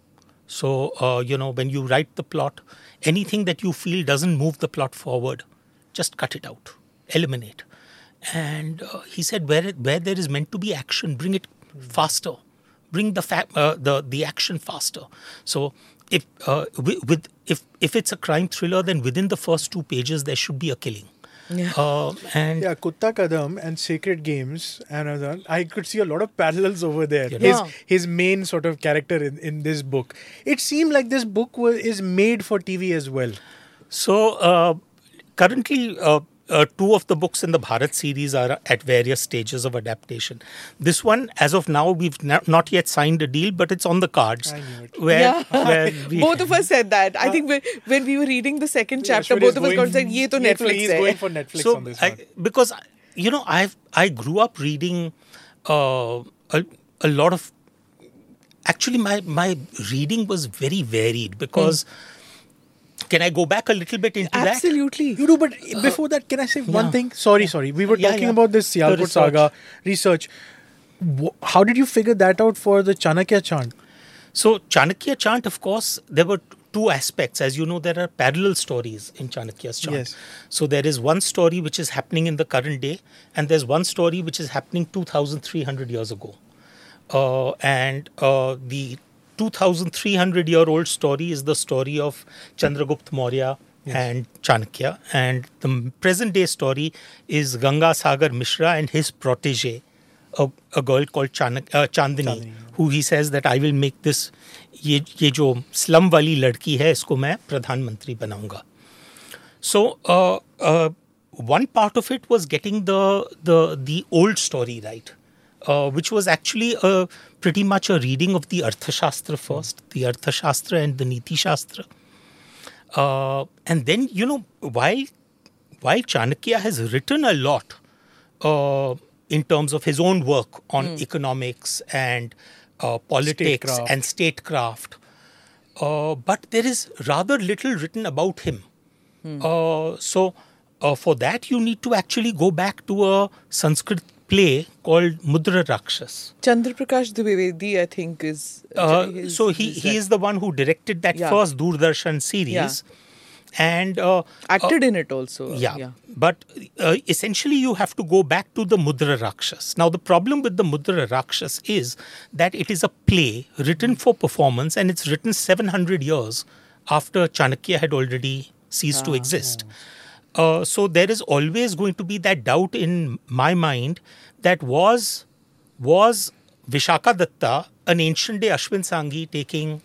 So, uh, you know, when you write the plot, anything that you feel doesn't move the plot forward, just cut it out, eliminate. And uh, he said, where where there is meant to be action, bring it faster, bring the fa- uh, the the action faster. So, if uh, with, with if if it's a crime thriller, then within the first two pages there should be a killing. Yeah. Uh, and Yeah, Kutta Kadam and Sacred Games, and other, I could see a lot of parallels over there. Yeah. His Yeah. his main sort of character in, in this book. It seemed like this book was, is made for T V as well. So uh, currently, uh, uh, two of the books in the Bharat series are at various stages of adaptation. This one, as of now, we've na- not yet signed a deal, but it's on the cards. I knew it. Where, Yeah. where we, Both of us said that. I think when, when we were reading the second chapter, Ashwin both is of us going- got said, "Ye to Ye to- Netflix He's hai." going for Netflix so on this I, one. because you know, I've I grew up reading uh, a a lot of. Actually, my my reading was very varied because. Can I go back a little bit into that? Absolutely. You do, but before that, can I say one yeah. thing? Sorry, sorry. We were Yeah, talking yeah. about this The Sialkot research. saga research. Wh- How did you figure that out for the Chanakya chant? So Chanakya chant, of course, there were two aspects. As you know, there are parallel stories in Chanakya's chant. Yes. So there is one story which is happening in the current day, and there's one story which is happening two thousand three hundred years ago. Uh, and uh, the two thousand three hundred year old story is the story of Chandragupta Maurya Yes. and Chanakya. And the present day story is Ganga Sagar Mishra and his protege, a, a girl called Chanak, uh, Chandini, Chandini. who he says that I will make this, ये ये जो slum वाली लड़की है इसको मैं प्रधानमंत्री बनाऊंगा. So uh, uh, one part of it was getting the the the old story right, uh, which was actually a pretty much a reading of the Arthashastra first, the Arthashastra and the Niti Shastra. Uh, and then, you know, while, while Chanakya has written a lot uh, in terms of his own work on economics and uh, politics Statecraft. and statecraft, uh, but there is rather little written about him. Uh, so, uh, for that, you need to actually go back to a Sanskrit play called Mudra Rakshas. Chandra Prakash Dwivedi, I think, is. Uh, his- so he, his he is the one who directed that Yeah. first Doordarshan series, Yeah. and uh, acted in it also. yeah, yeah. but uh, essentially you have to go back to the Mudra Rakshas. Now the problem with the Mudra Rakshas is that it is a play written for performance, and it's written seven hundred years after Chanakya had already ceased to exist. Uh, so there is always going to be that doubt in my mind that was was Vishaka Datta, an ancient day Ashwin Sanghi, taking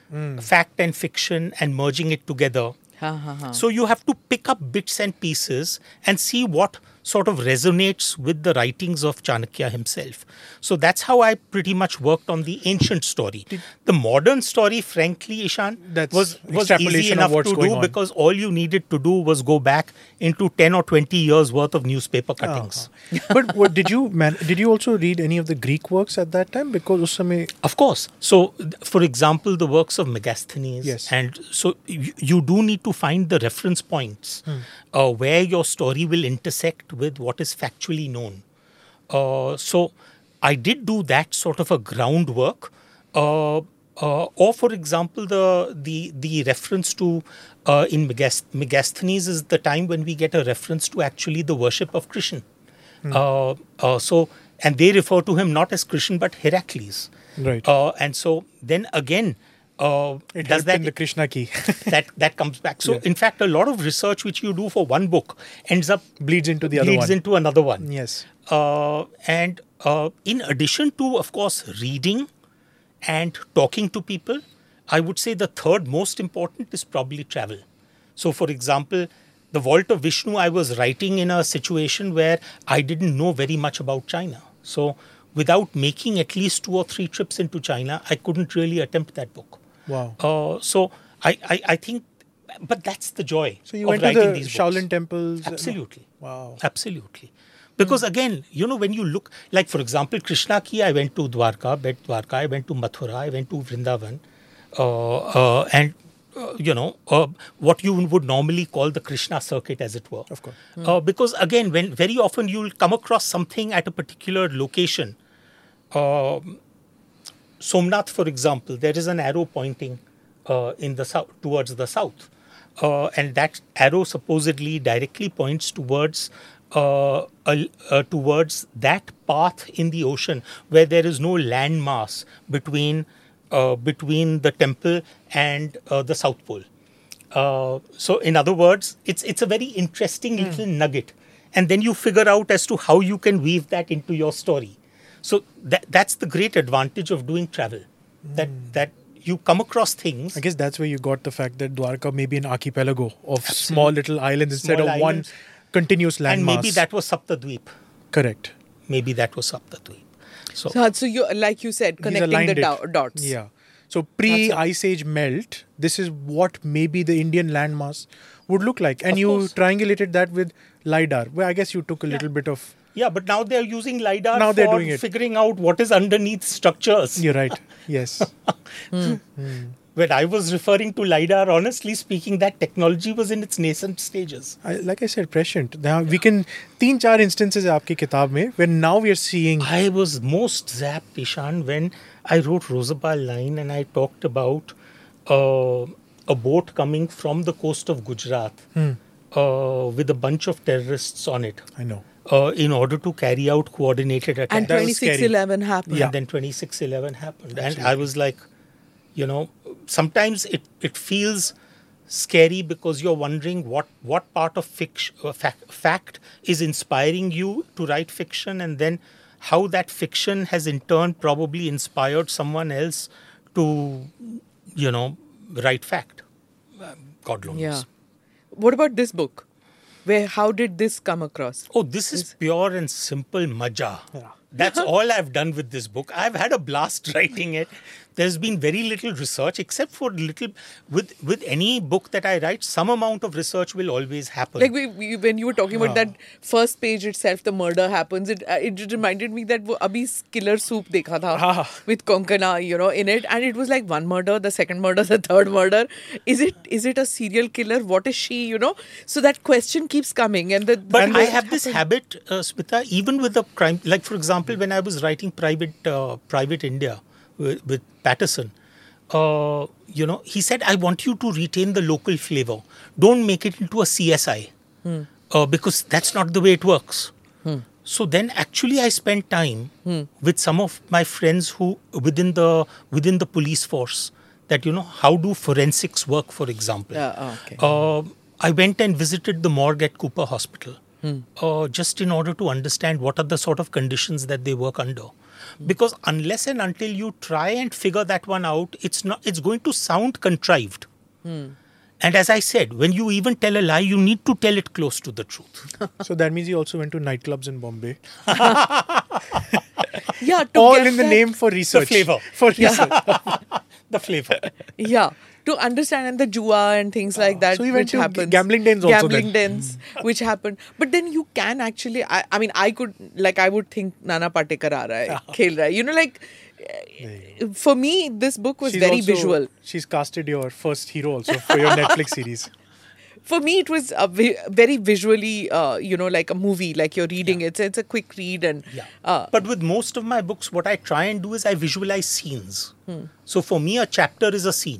fact and fiction and merging it together. Ha, ha, ha. So you have to pick up bits and pieces and see what sort of resonates with the writings of Chanakya himself. So that's how I pretty much worked on the ancient story. The modern story, frankly, Ishan, That's was, was extrapolation easy of enough what's to going do on. because all you needed to do was go back into ten or twenty years worth of newspaper Ah, cuttings. but what did you man? Did you also read any of the Greek works at that time? Because us samay, Of course. So, th- for example, the works of Megasthenes. Yes. And so you, you do need to find the reference points uh, where your story will intersect with what is factually known. Uh, so, I did do that sort of a groundwork. Uh, uh, or, for example, the the the reference to uh, in Megast- Megasthenes is the time when we get a reference to actually the worship of Krishna. Uh, uh, so, and they refer to him not as Krishna but Heracles. right? Uh, and so then again, uh, it does helped that in the Krishna key that that comes back? So Yeah. in fact, a lot of research which you do for one book ends up bleeds into the other bleeds one. into another one. Yes. Uh, and uh, in addition to, of course, reading and talking to people, I would say the third most important is probably travel. So, for example, the Vault of Vishnu, I was writing in a situation where I didn't know very much about China. So, without making at least two or three trips into China, I couldn't really attempt that book. Wow. Uh, so, I, I, I think, but that's the joy So you of went to writing the these Shaolin books. temples. Absolutely. Wow. Absolutely. Because again, you know, when you look, like for example, Krishna ki, I went to Dwarka, Bet Dwarka, I went to Mathura, I went to Vrindavan, uh, uh, and, uh, you know, uh, what you would normally call the Krishna circuit, as it were. Of course. Uh, because again, when very often you'll come across something at a particular location. Uh, Somnath, for example, there is an arrow pointing uh, in the south towards the south, uh, and that arrow supposedly directly points towards uh, a, uh, towards that path in the ocean where there is no land mass between uh, between the temple and uh, the South Pole. Uh, so, in other words, it's it's a very interesting little nugget, and then you figure out as to how you can weave that into your story. So that that's the great advantage of doing travel, that that you come across things. I guess that's where you got the fact that Dwarka may be an archipelago of small little islands instead Small of islands. one continuous landmass. And maybe that was Saptadweep. correct. Maybe that was Saptadweep. So, So, so you, like you said, He's connecting aligned the it. do- dots. Yeah. So pre Ice Age melt, this is what maybe the Indian landmass would look like, and Of you course. triangulated that with lidar. Well, I guess you took a little bit of. yeah, but now they're using LiDAR Now for they're doing it. figuring out what is underneath structures. You're right. Yes. When I was referring to LiDAR, honestly speaking, that technology was in its nascent stages. I, like I said, prescient. Now we can तीन चार instances है आपकी किताब में where now we are seeing. I was most zapped, Ishan, when I wrote Rosabal Line and I talked about uh, a boat coming from the coast of Gujarat uh, with a bunch of terrorists on it I know. uh, in order to carry out coordinated attacks. And That was twenty-six eleven happened. Yeah. And then twenty-six eleven happened. And I was like, you know, sometimes it, it feels scary because you're wondering what, what part of fiction, uh, fact, fact is inspiring you to write fiction, and then how that fiction has in turn probably inspired someone else to, you know, write fact. God knows. Yeah. What about this book? Where how did this come across? Oh, this is pure and simple maja. That's all I've done with this book. I've had a blast writing it. There's been very little research, except for little with with any book that I write. Some amount of research will always happen. Like we, we, when you were talking about that first page itself, the murder happens. It uh, it just reminded me that wo abhi Killer Soup dekha tha with Konkana, you know, in it, and it was like one murder, the second murder, the third murder. Is it is it a serial killer? What is she? You know, so that question keeps coming, and the but and I the- have this habit, uh, Smita, even with the crime. Like for example, when I was writing Private uh, Private India with, with Patterson. Uh, you know, he said, I want you to retain the local flavor. Don't make it into a C S I. Hmm. Uh, because that's not the way it works. Hmm. So then actually I spent time hmm. with some of my friends who within the within the police force that, you know, how do forensics work, for example. Yeah, oh, okay. uh, I went and visited the morgue at Cooper Hospital hmm. uh, just in order to understand what are the sort of conditions that they work under. Because unless and until you try and figure that one out, it's not. It's going to sound contrived. Hmm. And as I said, when you even tell a lie, you need to tell it close to the truth. So that means you also went to nightclubs in Bombay. yeah, to All get in the that- name for research. flavor. For research. The flavor. Yeah, to understand and the jua and things like that, So you which went to happens. gambling dens also Gambling then? dens, which happen. But then you can actually. I, I mean, I could like I would think Nana Patekar aa raha hai, khel raha hai. You know, like uh, for me, this book was She's very also- visual. She's casted your first hero also for your Netflix series. For me, it was a vi- very visually, uh, you know, like a movie, like you're reading it. So it's a quick read and. Yeah. Uh, But with most of my books, what I try and do is I visualize scenes. So for me, a chapter is a scene.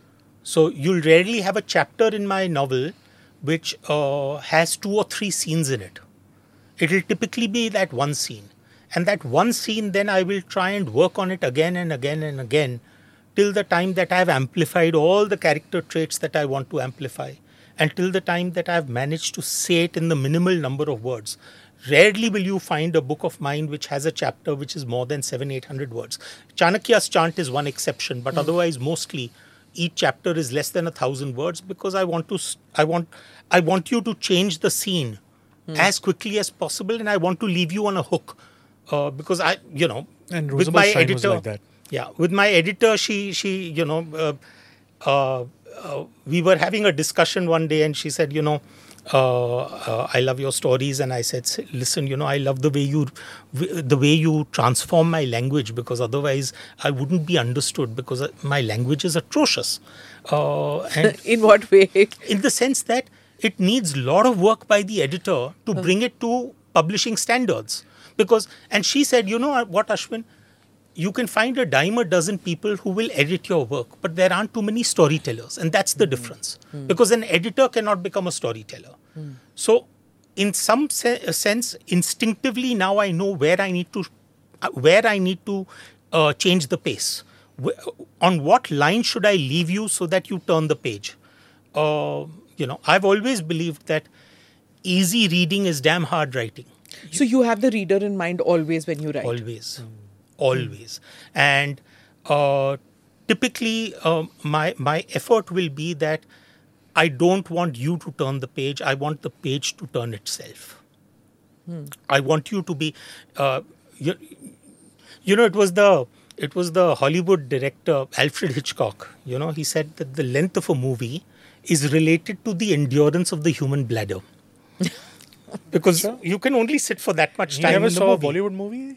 So you'll rarely have a chapter in my novel which uh, has two or three scenes in it. It'll typically be that one scene. And that one scene, then I will try and work on it again and again and again till the time that I've amplified all the character traits that I want to amplify. And till the time that I've managed to say it in the minimal number of words. Rarely will you find a book of mine which has a chapter which is more than seven, eight hundred words. Chanakya's Chant is one exception, but mm. otherwise, mostly each chapter is less than a thousand words because I want to, I want, I want you to change the scene mm. as quickly as possible, and I want to leave you on a hook uh, because I, you know, And with Rosamund my Stein was editor, like that. yeah, with my editor, she, she, you know. Uh, uh, Uh, we were having a discussion one day and she said, you know, uh, uh, I love your stories. And I said, listen, you know, I love the way you, the way you transform my language because otherwise I wouldn't be understood because my language is atrocious. Uh, and in what way? In the sense that it needs a lot of work by the editor to bring it to publishing standards. Because, and she said, you know what, Ashwin? You can find a dime a dozen people who will edit your work, but there aren't too many storytellers. And that's the mm. difference. Mm. Because an editor cannot become a storyteller. Mm. So, in some se- sense, instinctively now I know where I need to, uh, where I need to uh, change the pace. Wh- on what line should I leave you so that you turn the page? Uh, you know, I've always believed that easy reading is damn hard writing. So you have the reader in mind always when you write? Always. Mm. Always. And uh, typically uh, my my effort will be that I don't want you to turn the page. I want the page to turn itself. Hmm. I want you to be, uh, you, you know, it was the it was the Hollywood director Alfred Hitchcock. You know, he said that the length of a movie is related to the endurance of the human bladder. Because sure. you can only sit for that much time. You never in the saw movie. a Bollywood movie?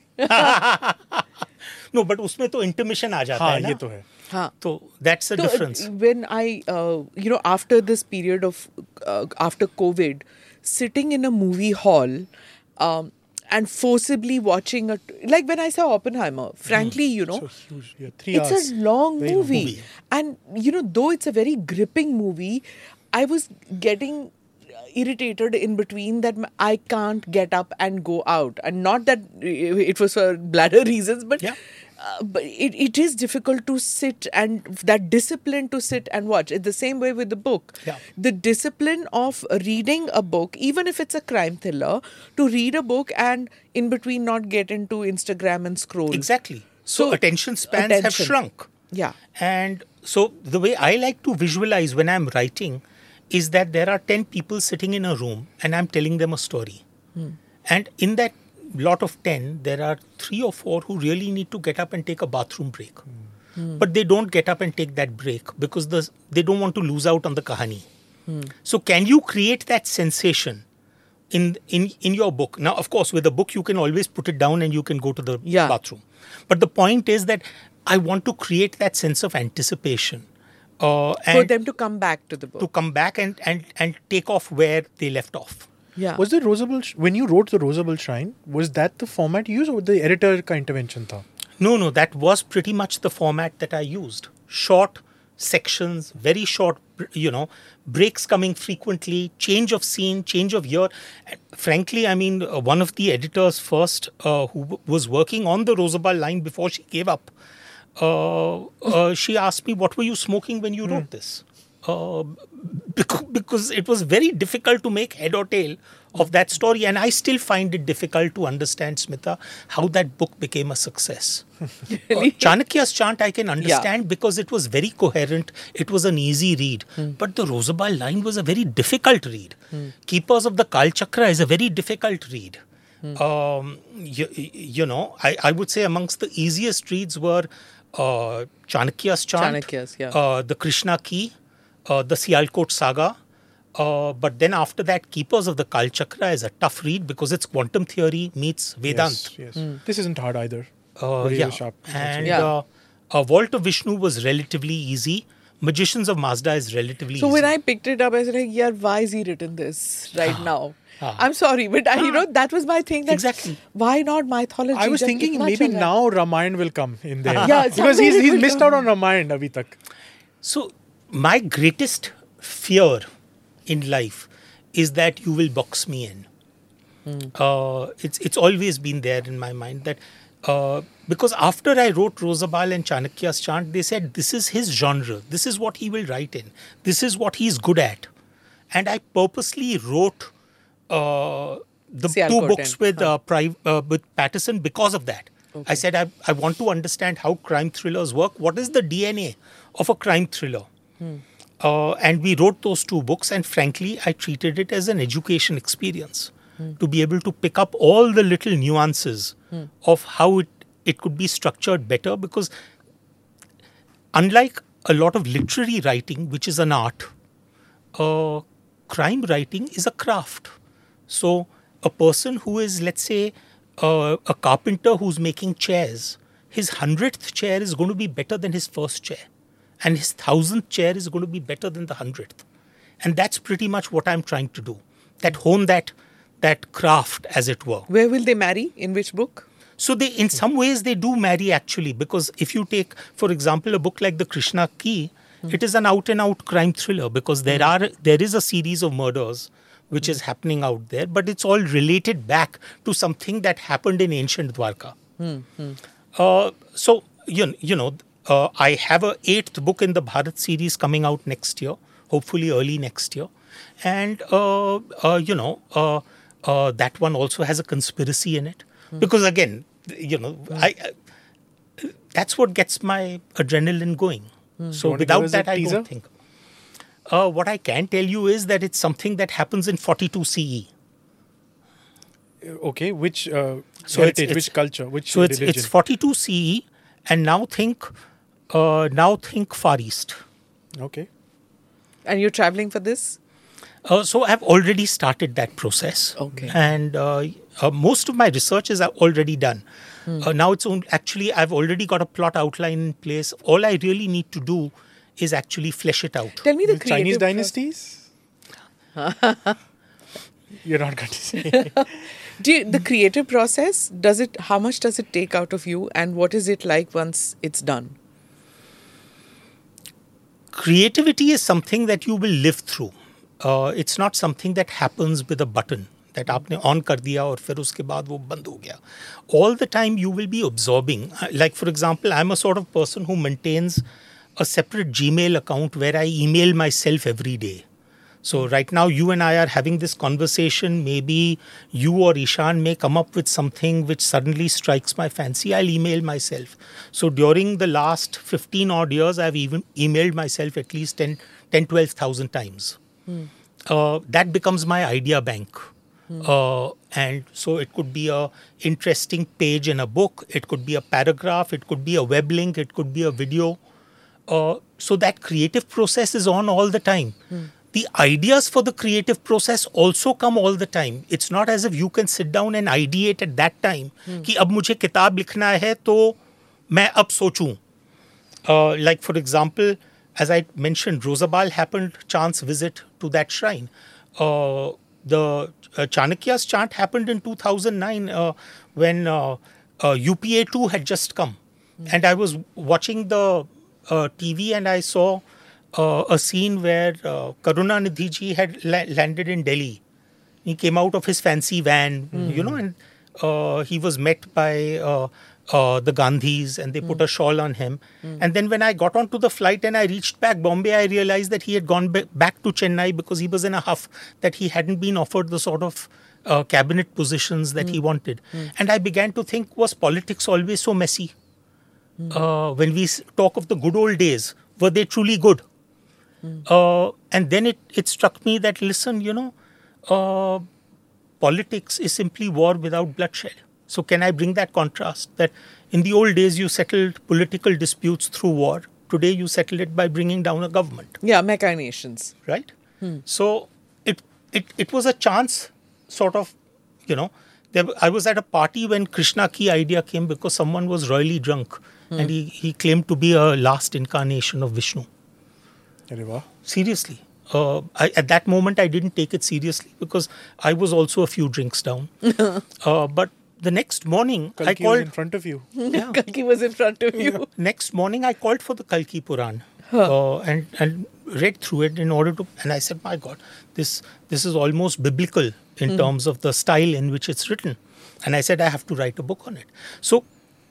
No, but उसमें तो intermission आ जाता हाँ, है ना. ये तो है. हाँ. So that's the so, difference. Uh, when I, uh, you know, after this period of, uh, after COVID, sitting in a movie hall um, and forcibly watching a, like when I saw Oppenheimer, frankly, mm. you know, so huge. Yeah, three it's hours. a long Very movie. long movie. And, you know, though it's a very gripping movie, I was getting irritated in between that I can't get up and go out. And not that it was for bladder reasons, but yeah. uh, but it, it is difficult to sit and that discipline to sit and watch. It's the same way with the book. Yeah. The discipline of reading a book, even if it's a crime thriller, to read a book and in between not get into Instagram and scroll. Exactly. So, So, attention spans have attention. shrunk. Yeah. And so the way I like to visualize when I'm writing is that there are ten people sitting in a room and I'm telling them a story. And in that lot of ten, there are three or four who really need to get up and take a bathroom break. But they don't get up and take that break because the, they don't want to lose out on the kahani. So can you create that sensation in, in, in your book? Now, of course, with a book, you can always put it down and you can go to the Yeah. bathroom. But the point is that I want to create that sense of anticipation. Uh, For and them to come back to the book. to come back and, and, and take off where they left off. yeah. Was the Rosabelle, sh- when you wrote the Rosabelle Shrine, was that the format you used or the editor ka intervention tha? No, no, that was pretty much the format that I used. Short sections, very short, you know, breaks coming frequently, change of scene, change of year. And frankly, I mean, uh, one of the editors first uh, who w- was working on the Rosabelle line before she gave up, uh, uh, she asked me, what were you smoking when you wrote this? Uh, because, because it was very difficult to make head or tail of that story. And I still find it difficult to understand, Smita, how that book became a success. Really? Uh, Chanakya's Chant I can understand because it was very coherent. It was an easy read. But the Rosabelle line was a very difficult read. Keepers of the Kal Chakra is a very difficult read. Um, you, you know, I, I would say amongst the easiest reads were uh, Chanakya's Chant, Chanakya's, yeah. uh, the Krishna Key, uh, the Sialkot Saga. Uh, but then after that, Keepers of the Kal Chakra is a tough read because it's quantum theory meets Vedant. Yes, yes. This isn't hard either. Uh, Very yeah. sharp. And Yeah. uh, uh, Vault of Vishnu was relatively easy. Magicians of Mazda is relatively So easy. when I picked it up, I was like, yeah, why is he written this right now? ah. I'm sorry, but I, you know, that was my thing. That Exactly. Why not mythology? I was Jab thinking itna maybe chal raha hai. now Ramayan will come in there. Yeah, because somewhere he's, it he's will missed come. out on Ramayan abhi tak. So my greatest fear in life is that you will box me in. Uh, it's it's always been there in my mind that uh, because after I wrote Rosabelle and Chanakya's Chant, they said this is his genre. This is what he will write in. This is what he's good at. And I purposely wrote uh, the two Sialkot books and- with uh, Pri- uh, with Patterson because of that. I said I, I want to understand how crime thrillers work. What is the D N A of a crime thriller? Uh, and we wrote those two books, and frankly, I treated it as an education experience to be able to pick up all the little nuances of how it, it could be structured better. Because unlike a lot of literary writing, which is an art, uh, crime writing is a craft. So a person who is, let's say, uh, a carpenter who's making chairs, his hundredth chair is going to be better than his first chair. And his thousandth chair is going to be better than the hundredth. And that's pretty much what I'm trying to do. That hone that that craft, as it were. Where will they marry? In which book? So they, in some ways, they do marry actually, because if you take, for example, a book like the Krishna Key, it is an out-and-out crime thriller because there are there is a series of murders which is happening out there, but it's all related back to something that happened in ancient Dwarka. Uh, so you you know, uh, I have a eighth book in the Bharat series coming out next year, hopefully early next year, and uh, uh, you know uh, uh, that one also has a conspiracy in it because again, you know, I, I that's what gets my adrenaline going. So wanna give without us a that, I teaser? don't think. Uh, what I can tell you is that it's something that happens in forty-two C E. Okay, which uh, So heritage, it's- which culture, which So it's religion? it's forty-two C E, and now think, uh, now think Far East. Okay. And you're traveling for this? Uh, so I've already started that process. Okay. And uh, uh, most of my research is already done. Uh, now it's on, actually, I've already got a plot outline in place. All I really need to do is actually flesh it out. Tell me the The Chinese creative pro- dynasties? You're not going to say. Do you, the creative process, does it? How much does it take out of you, and what is it like once it's done? Creativity is something that you will live through. Uh, it's not something that happens with a button. that आपने on कर दिया और फिर उसके बाद वो बंद हो गया. All the time you will be absorbing. Like for example, I'm a sort of person who maintains a separate Gmail account where I email myself every day. So right now you and I are having this conversation. Maybe you or Ishan may come up with something which suddenly strikes my fancy. I'll email myself. So during the last fifteen odd years, I've even emailed myself at least ten, twelve thousand times. Hmm. Uh, that becomes my idea bank. Hmm. Uh, and so it could be a interesting page in a book. It could be a paragraph. It could be a web link. It could be a video. Uh, so that creative process is on all the time. Hmm. The ideas for the creative process also come all the time. It's not as if you can sit down and ideate at that time. Hmm. कि अब मुझे किताब लिखना है तो मैं अब सोचूं. Uh, like for example, as I mentioned, Rosabal happened chance visit to that shrine. Uh, the uh, Chanakya's chant happened in two thousand nine uh, when uh, uh, U P A two had just come. Hmm. And I was watching the uh, T V and I saw Uh, a scene where uh, Karunanidhi ji had la- landed in Delhi. He came out of his fancy van, mm. you know, and uh, he was met by uh, uh, the Gandhis and they mm. put a shawl on him. Mm. And then when I got onto the flight and I reached back Bombay, I realized that he had gone ba- back to Chennai because he was in a huff that he hadn't been offered the sort of uh, cabinet positions that mm. he wanted. Mm. And I began to think, was politics always so messy? Mm. Uh, when we talk of the good old days, were they truly good? Mm. Uh, and then it, it struck me that, listen, you know, uh, politics is simply war without bloodshed. So can I bring that contrast? That in the old days you settled political disputes through war. Today you settle it by bringing down a government. Yeah, machinations. Right? Hmm. So it, it it was a chance sort of, you know, there, I was at a party when Krishna Ki idea came because someone was royally drunk hmm. and he, he claimed to be a last incarnation of Vishnu. Seriously. Uh, I, at that moment, I didn't take it seriously because I was also a few drinks down. uh, but the next morning, Kalki I called... was in front of you. Yeah. Kalki was in front of you. Yeah. Next morning, I called for the Kalki Puran huh. uh, and, and read through it in order to... And I said, my God, this, this is almost biblical in mm. terms of the style in which it's written. And I said, I have to write a book on it. So,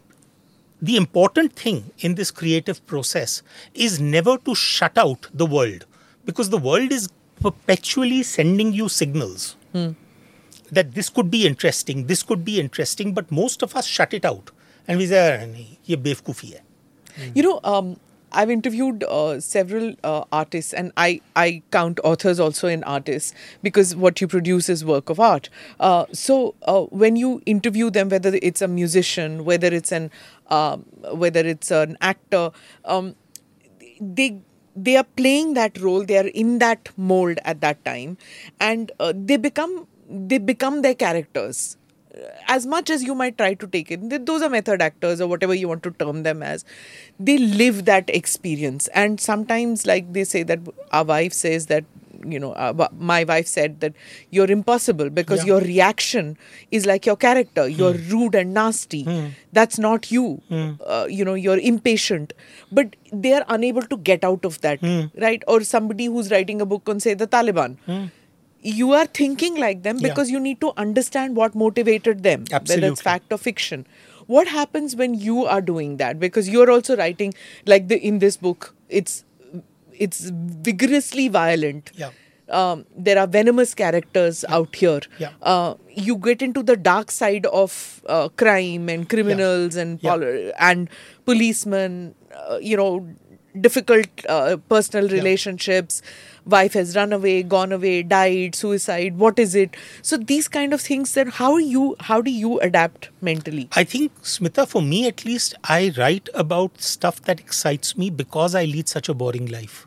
the important thing in this creative process is never to shut out the world, because the world is perpetually sending you signals hmm. that this could be interesting, this could be interesting, but most of us shut it out and we say, ye bevkufi hai. You know, um, I've interviewed uh, several uh, artists, and I, I count authors also in artists because what you produce is work of art. Uh, so uh, when you interview them, whether it's a musician, whether it's an um, whether it's an actor, um, they they are playing that role. They are in that mold at that time, and uh, they become they become their characters. As much as you might try to take it, those are method actors or whatever you want to term them as. They live that experience. And sometimes, like they say that our wife says that, you know, uh, my wife said that you're impossible because yeah. your reaction is like your character. You're mm. rude and nasty. Mm. That's not you. Mm. Uh, you know, you're impatient. But they are unable to get out of that, mm. right? Or somebody who's writing a book on, say, the Taliban. Mm. You are thinking like them because yeah. you need to understand what motivated them, Absolutely. whether it's fact or fiction. What happens when you are doing that? Because you're also writing, like the in this book, it's it's vigorously violent. Yeah. Um, there are venomous characters yeah. out here. Yeah. Uh, you get into the dark side of uh, crime and criminals yeah. and pol- yeah. and policemen. Uh, you know, difficult uh, personal relationships. Yeah. Wife has run away, gone away, died, suicide. What is it? So these kind of things. That how you how do you adapt mentally? I think, Smita, for me at least, I write about stuff that excites me because I lead such a boring life.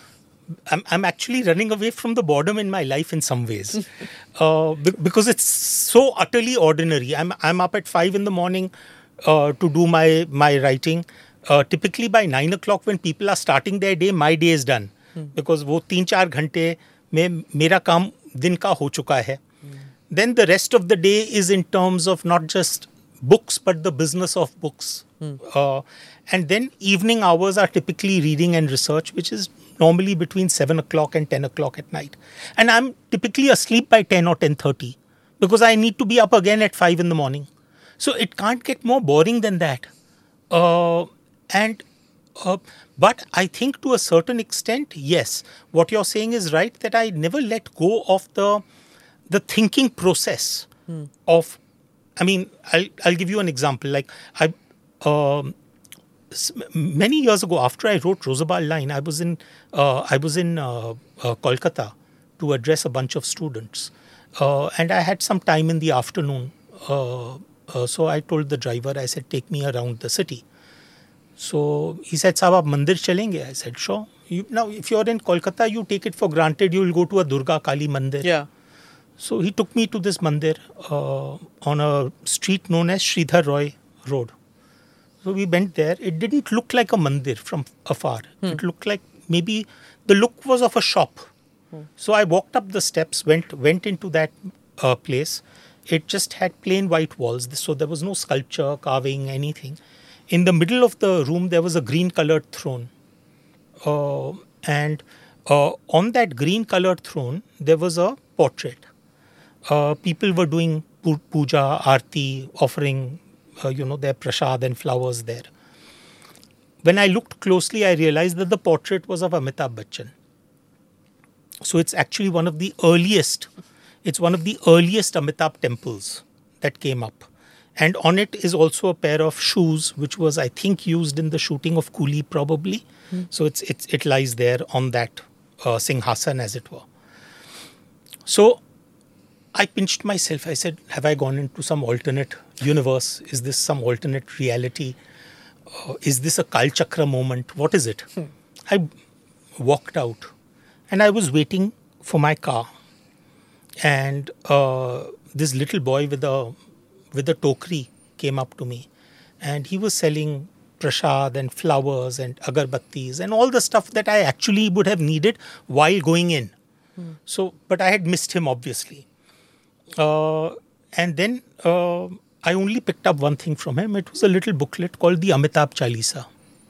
I'm I'm actually running away from the boredom in my life in some ways, uh, because it's so utterly ordinary. I'm I'm up at five in the morning uh, to do my my writing. Uh, typically by nine o'clock when people are starting their day, my day is done. Hmm. Because वो तीन चार घंटे में मेरा काम दिन का हो चुका है. Hmm. Then the rest of the day is in terms of not just books but the business of books. Hmm. Uh, and then evening hours are typically reading and research, which is normally between seven o'clock and ten o'clock at night. And I'm typically asleep by ten or ten thirty because I need to be up again at five in the morning. So it can't get more boring than that. Uh, and uh, but I think to a certain extent, yes, what you're saying is right, that I never let go of the the thinking process hmm. of. I mean, I'll I'll give you an example. Like I. Um, Many years ago, after I wrote Rosabal Line, I was in uh, I was in uh, uh, Kolkata to address a bunch of students, uh, and I had some time in the afternoon. Uh, uh, so I told the driver, I said, "Take me around the city." So he said, "Sahab, aap mandir chalenge?" I said, "Sure." You, now, if you're in Kolkata, you take it for granted you will go to a Durga Kali mandir. Yeah. So he took me to this mandir uh, on a street known as Sridhar Roy Road. So we went there. It didn't look like a mandir from afar. Hmm. It looked like maybe the look was of a shop. Hmm. So I walked up the steps, went went into that uh, place. It just had plain white walls. So there was no sculpture, carving, anything. In the middle of the room, there was a green colored throne. Uh, and uh, on that green colored throne, there was a portrait. Uh, people were doing pu- puja, aarti, offering Uh, you know, their prasad and flowers there. When I looked closely, I realized that the portrait was of Amitabh Bachchan. So it's actually one of the earliest, it's one of the earliest Amitabh temples that came up. And on it is also a pair of shoes, which was, I think, used in the shooting of Coolie, probably. Mm. So it's, it's it lies there on that uh, Singhasan, as it were. So I pinched myself. I said, have I gone into some alternate universe? Is this some alternate reality? Uh, is this a Kal Chakra moment? What is it? Hmm. I walked out and I was waiting for my car. And uh, this little boy with a with a tokri came up to me. And he was selling prasad and flowers and agarbattis and all the stuff that I actually would have needed while going in. Hmm. So, but I had missed him, obviously. Uh, and then uh, I only picked up one thing from him. It was a little booklet called the Amitabh Chalisa.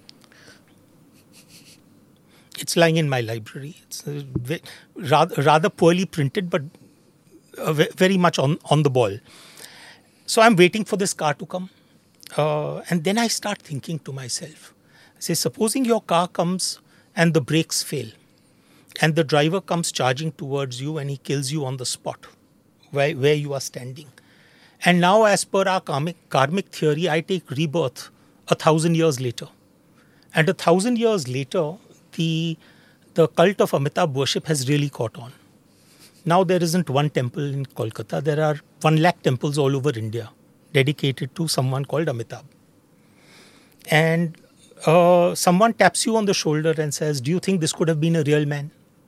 It's lying in my library. It's uh, ve- rather, rather poorly printed, but uh, ve- very much on, on the ball. So I'm waiting for this car to come. Uh, and then I start thinking to myself, I say, supposing your car comes and the brakes fail and the driver comes charging towards you and he kills you on the spot. Where, where you are standing. And now, as per our karmic, karmic theory, I take rebirth a thousand years later. And a thousand years later, the, the cult of Amitabh worship has really caught on. Now there isn't one temple in Kolkata. There are one lakh temples all over India dedicated to someone called Amitabh. And uh, someone taps you on the shoulder and says, do you think this could have been a real man?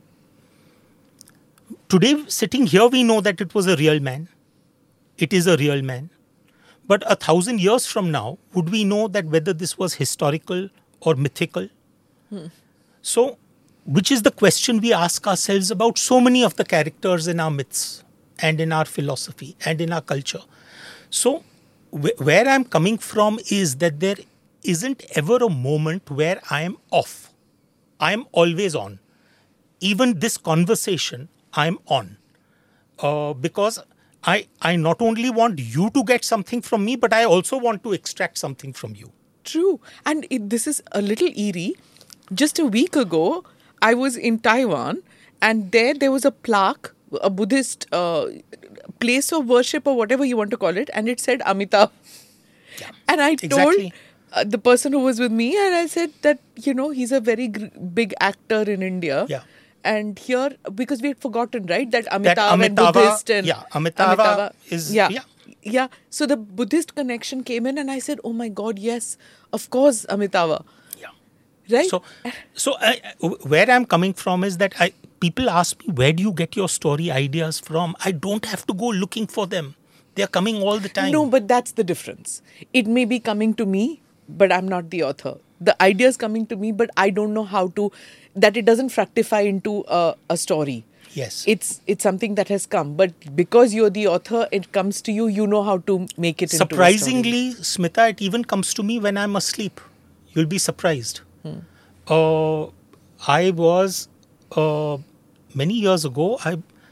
Today, sitting here, we know that it was a real man. It is a real man. But a thousand years from now, would we know that whether this was historical or mythical? Hmm. So, which is the question we ask ourselves about so many of the characters in our myths and in our philosophy and in our culture. So, wh- where I'm coming from is that there isn't ever a moment where I am off. I am always on. Even this conversation, I'm on. Uh, because I, I not only want you to get something from me, but I also want to extract something from you. True. And it, this is a little eerie. Just a week ago, I was in Taiwan and there there was a plaque, a Buddhist uh, place of worship or whatever you want to call it. And it said Amitabh. Yeah, and I exactly. told uh, the person who was with me and I said that, you know, he's a very gr- big actor in India. Yeah. And here, because we had forgotten, right, that Amitabh, That Amitabha, and Buddhist and yeah, Amitabha, Amitabha is yeah, yeah. yeah. So the Buddhist connection came in, and I said, "Oh my God, yes, of course, Amitabha." Yeah. Right. So, so I, where I'm coming from is that I people ask me, where do you get your story ideas from? I don't have to go looking for them; they are coming all the time. No, but that's the difference. It may be coming to me, but I'm not the author. The idea is coming to me, but I don't know how to. That it doesn't fructify into a, a story. Yes. It's it's something that has come. But because you're the author, it comes to you, you know how to make it into a story. Surprisingly, Smita, it even comes to me when I'm asleep. You'll be surprised. Hmm. Uh, I was, uh, many years ago, I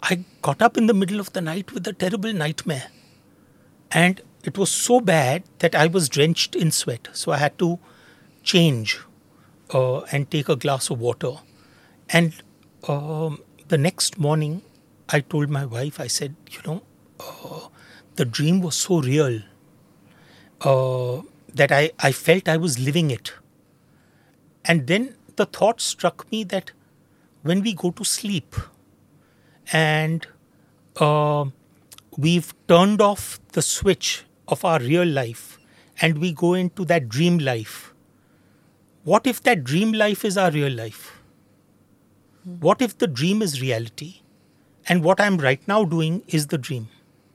I got up in the middle of the night with a terrible nightmare. And it was so bad that I was drenched in sweat. So I had to change uh, and take a glass of water. And um, the next morning, I told my wife, I said, you know, uh, the dream was so real uh, that I, I felt I was living it. And then the thought struck me that when we go to sleep and uh, we've turned off the switch of our real life and we go into that dream life, what if that dream life is our real life? What if the dream is reality and what I'm right now doing is the dream?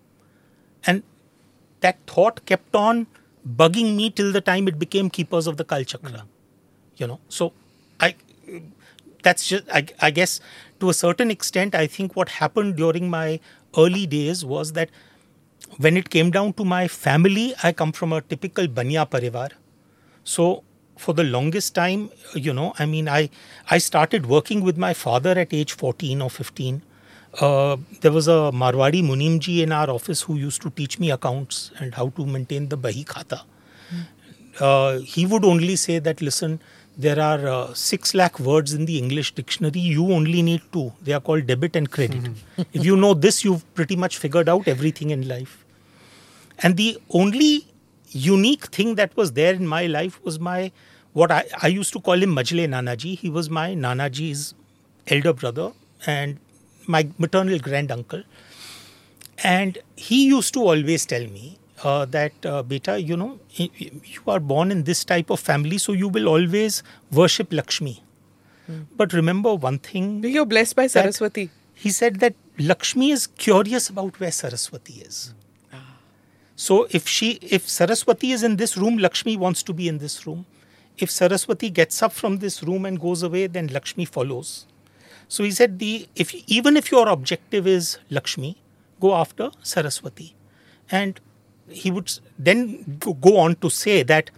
And that thought kept on bugging me till the time it became Keepers of the Kal Chakra. You know, so I, that's just, I, I guess to a certain extent, I think what happened during my early days was that when it came down to my family, I come from a typical Banya Parivar. So for the longest time, you know, I mean, I, I started working with my father at age fourteen or fifteen. Uh, there was a Marwadi Munimji in our office who used to teach me accounts and how to maintain the Bahi Khata. Mm. Uh, he would only say that, listen, there are uh, six lakh words in the English dictionary. You only need two. They are called debit and credit. Mm-hmm. If you know this, you've pretty much figured out everything in life. And the only unique thing that was there in my life was my, what I, I used to call him Majle Nanaji. He was my Nanaji's elder brother and my maternal granduncle. And he used to always tell me uh, that, uh, beta, you know, you are born in this type of family, so you will always worship Lakshmi. Hmm. But remember one thing. You're blessed by Saraswati. He said that Lakshmi is curious about where Saraswati is. Ah. So if she, if Saraswati is in this room, Lakshmi wants to be in this room. If Saraswati gets up from this room and goes away, then Lakshmi follows. So he said, the if even if your objective is Lakshmi, go after Saraswati. And he would then go on to say that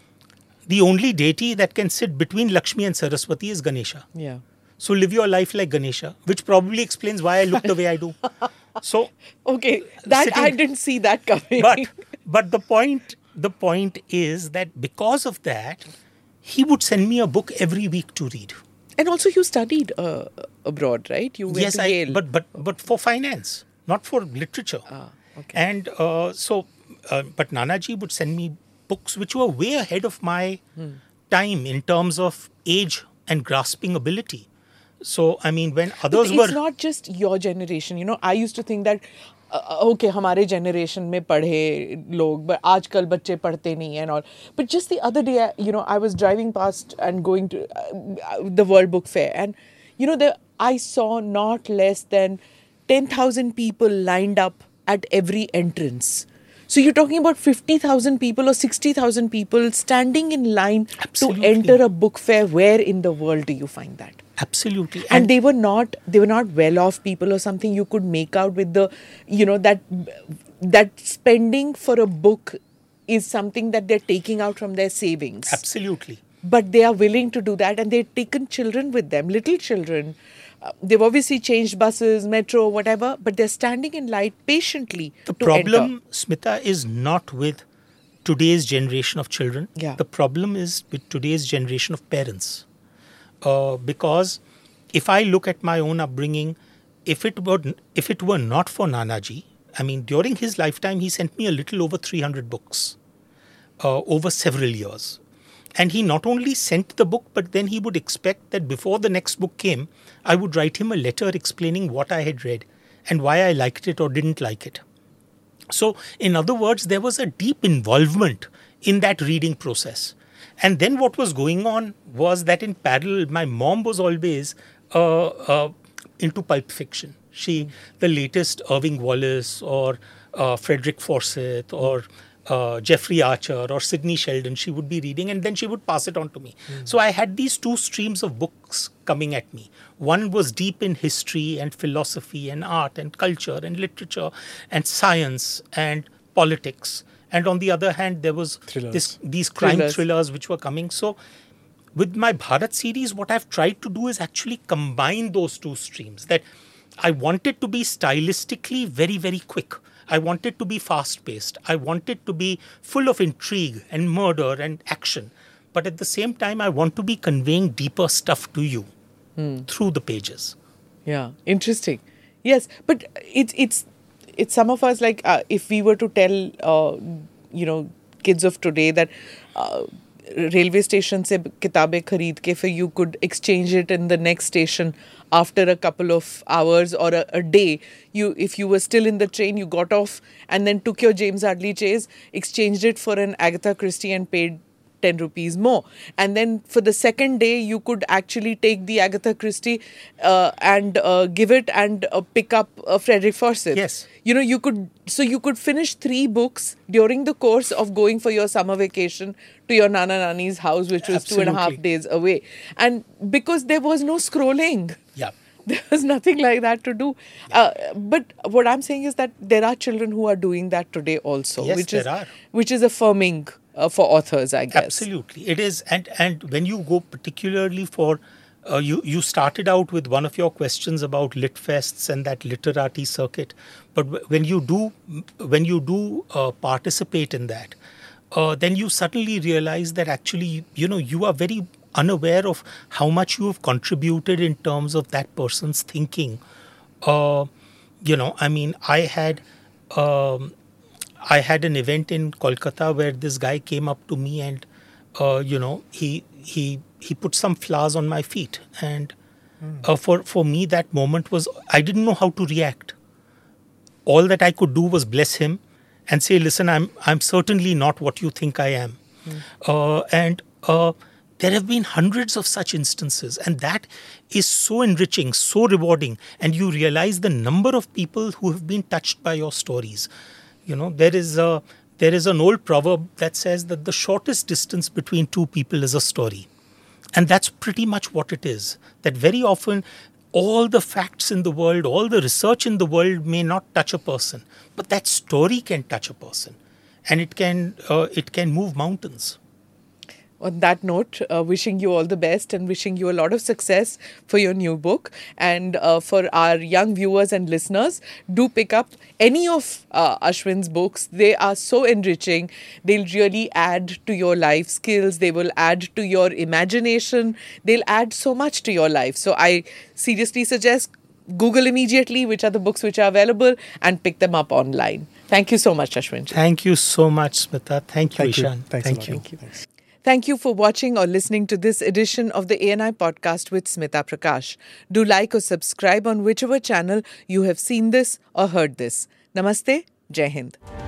the only deity that can sit between Lakshmi and Saraswati is Ganesha. Yeah. So live your life like Ganesha, which probably explains why I look the way I do. So okay, that sitting, I didn't see that coming. But but the point the point is that because of that, he would send me a book every week to read. And also you studied uh, abroad, right? You went yes, to I, Yale. but but but for finance, not for literature. Ah, okay. And uh, so, uh, but Nanaji would send me books which were way ahead of my hmm. time in terms of age and grasping ability. So, I mean, when others it's were... It's not just your generation. You know, I used to think that, uh, okay, हमारे generation में पढ़े लोग, but आजकल बच्चे पढ़ते नहीं and all. But just the other day, you know, I was driving past and going to uh, the World Book Fair. And, you know, the, I saw not less than ten thousand people lined up at every entrance. So you're talking about fifty thousand people or sixty thousand people standing in line Absolutely. to enter a book fair. Where in the world do you find that? Absolutely. And, and they were not they were not well-off people or something. You could make out with the, you know, that that spending for a book is something that they're taking out from their savings. Absolutely. But they are willing to do that, and they've taken children with them, little children. Uh, they've obviously changed buses, metro, whatever, but they're standing in line patiently the to problem, enter. Smita, is not with today's generation of children. Yeah. The problem is with today's generation of parents. Uh, because if I look at my own upbringing, if it were if it were not for Nanaji, I mean, during his lifetime, he sent me a little over three hundred books uh, over several years. And he not only sent the book, but then he would expect that before the next book came, I would write him a letter explaining what I had read and why I liked it or didn't like it. So, in other words, there was a deep involvement in that reading process. And then what was going on was that in parallel, my mom was always uh, uh, into pulp fiction. She, the latest Irving Wallace or uh, Frederick Forsyth or uh, Jeffrey Archer or Sidney Sheldon, she would be reading and then she would pass it on to me. Mm. So I had these two streams of books coming at me. One was deep in history and philosophy and art and culture and literature and science and politics. And on the other hand, there was this, these crime thrillers. thrillers which were coming. So with my Bharat series, what I've tried to do is actually combine those two streams. That I wanted to be stylistically very, very quick. I wanted to be fast-paced. I wanted to be full of intrigue and murder and action. But at the same time, I want to be conveying deeper stuff to you hmm. through the pages. Yeah, interesting. Yes, but it's it's it's some of us, like uh, if we were to tell uh, you know kids of today that uh, railway station se kitabe khareed ke फिर you could exchange it in the next station after a couple of hours or a, a day. You, if you were still in the train, you got off and then took your James Hadley Chase, exchanged it for an Agatha Christie and paid ten rupees more. And then for the second day, you could actually take the Agatha Christie uh, and uh, give it and uh, pick up uh, Frederick Forsyth. Yes. You know, you could, so you could finish three books during the course of going for your summer vacation to your Nana Nani's house, which was Absolutely. two and a half days away. And because there was no scrolling. Yeah. There was nothing like that to do. Uh, but what I'm saying is that there are children who are doing that today also. Yes, which there is, are. Which is affirming uh, for authors, I guess. Absolutely. It is. And, and when you go particularly for, uh, you, you started out with one of your questions about lit fests and that literati circuit. But when you do, when you do uh, participate in that, uh, then you suddenly realize that actually, you know, you are very unaware of how much you have contributed in terms of that person's thinking. Uh, you know, I mean, I had um, I had an event in Kolkata where this guy came up to me and, uh, you know, he he he put some flowers on my feet, and mm. uh, for for me that moment was, I didn't know how to react. All that I could do was bless him and say, listen, I'm I'm certainly not what you think I am, mm. uh, and. Uh, There have been hundreds of such instances, and that is so enriching, so rewarding, and you realize the number of people who have been touched by your stories. You know, there is a there is an old proverb that says that the shortest distance between two people is a story. And that's pretty much what it is. That very often all the facts in the world, all the research in the world may not touch a person, but that story can touch a person, and it can uh, it can move mountains. On that note, uh, wishing you all the best and wishing you a lot of success for your new book. And uh, for our young viewers and listeners, do pick up any of uh, Ashwin's books. They are so enriching. They'll really add to your life skills. They will add to your imagination. They'll add so much to your life. So I seriously suggest Google immediately which are the books which are available and pick them up online. Thank you so much, Ashwin. Thank you so much, Smita. Thank you, Thank you. Ishan. Thanks a Thank lot. you. Thank you. Thanks. Thank you for watching or listening to this edition of the A N I podcast with Smita Prakash. Do like or subscribe on whichever channel you have seen this or heard this. Namaste. Jai Hind.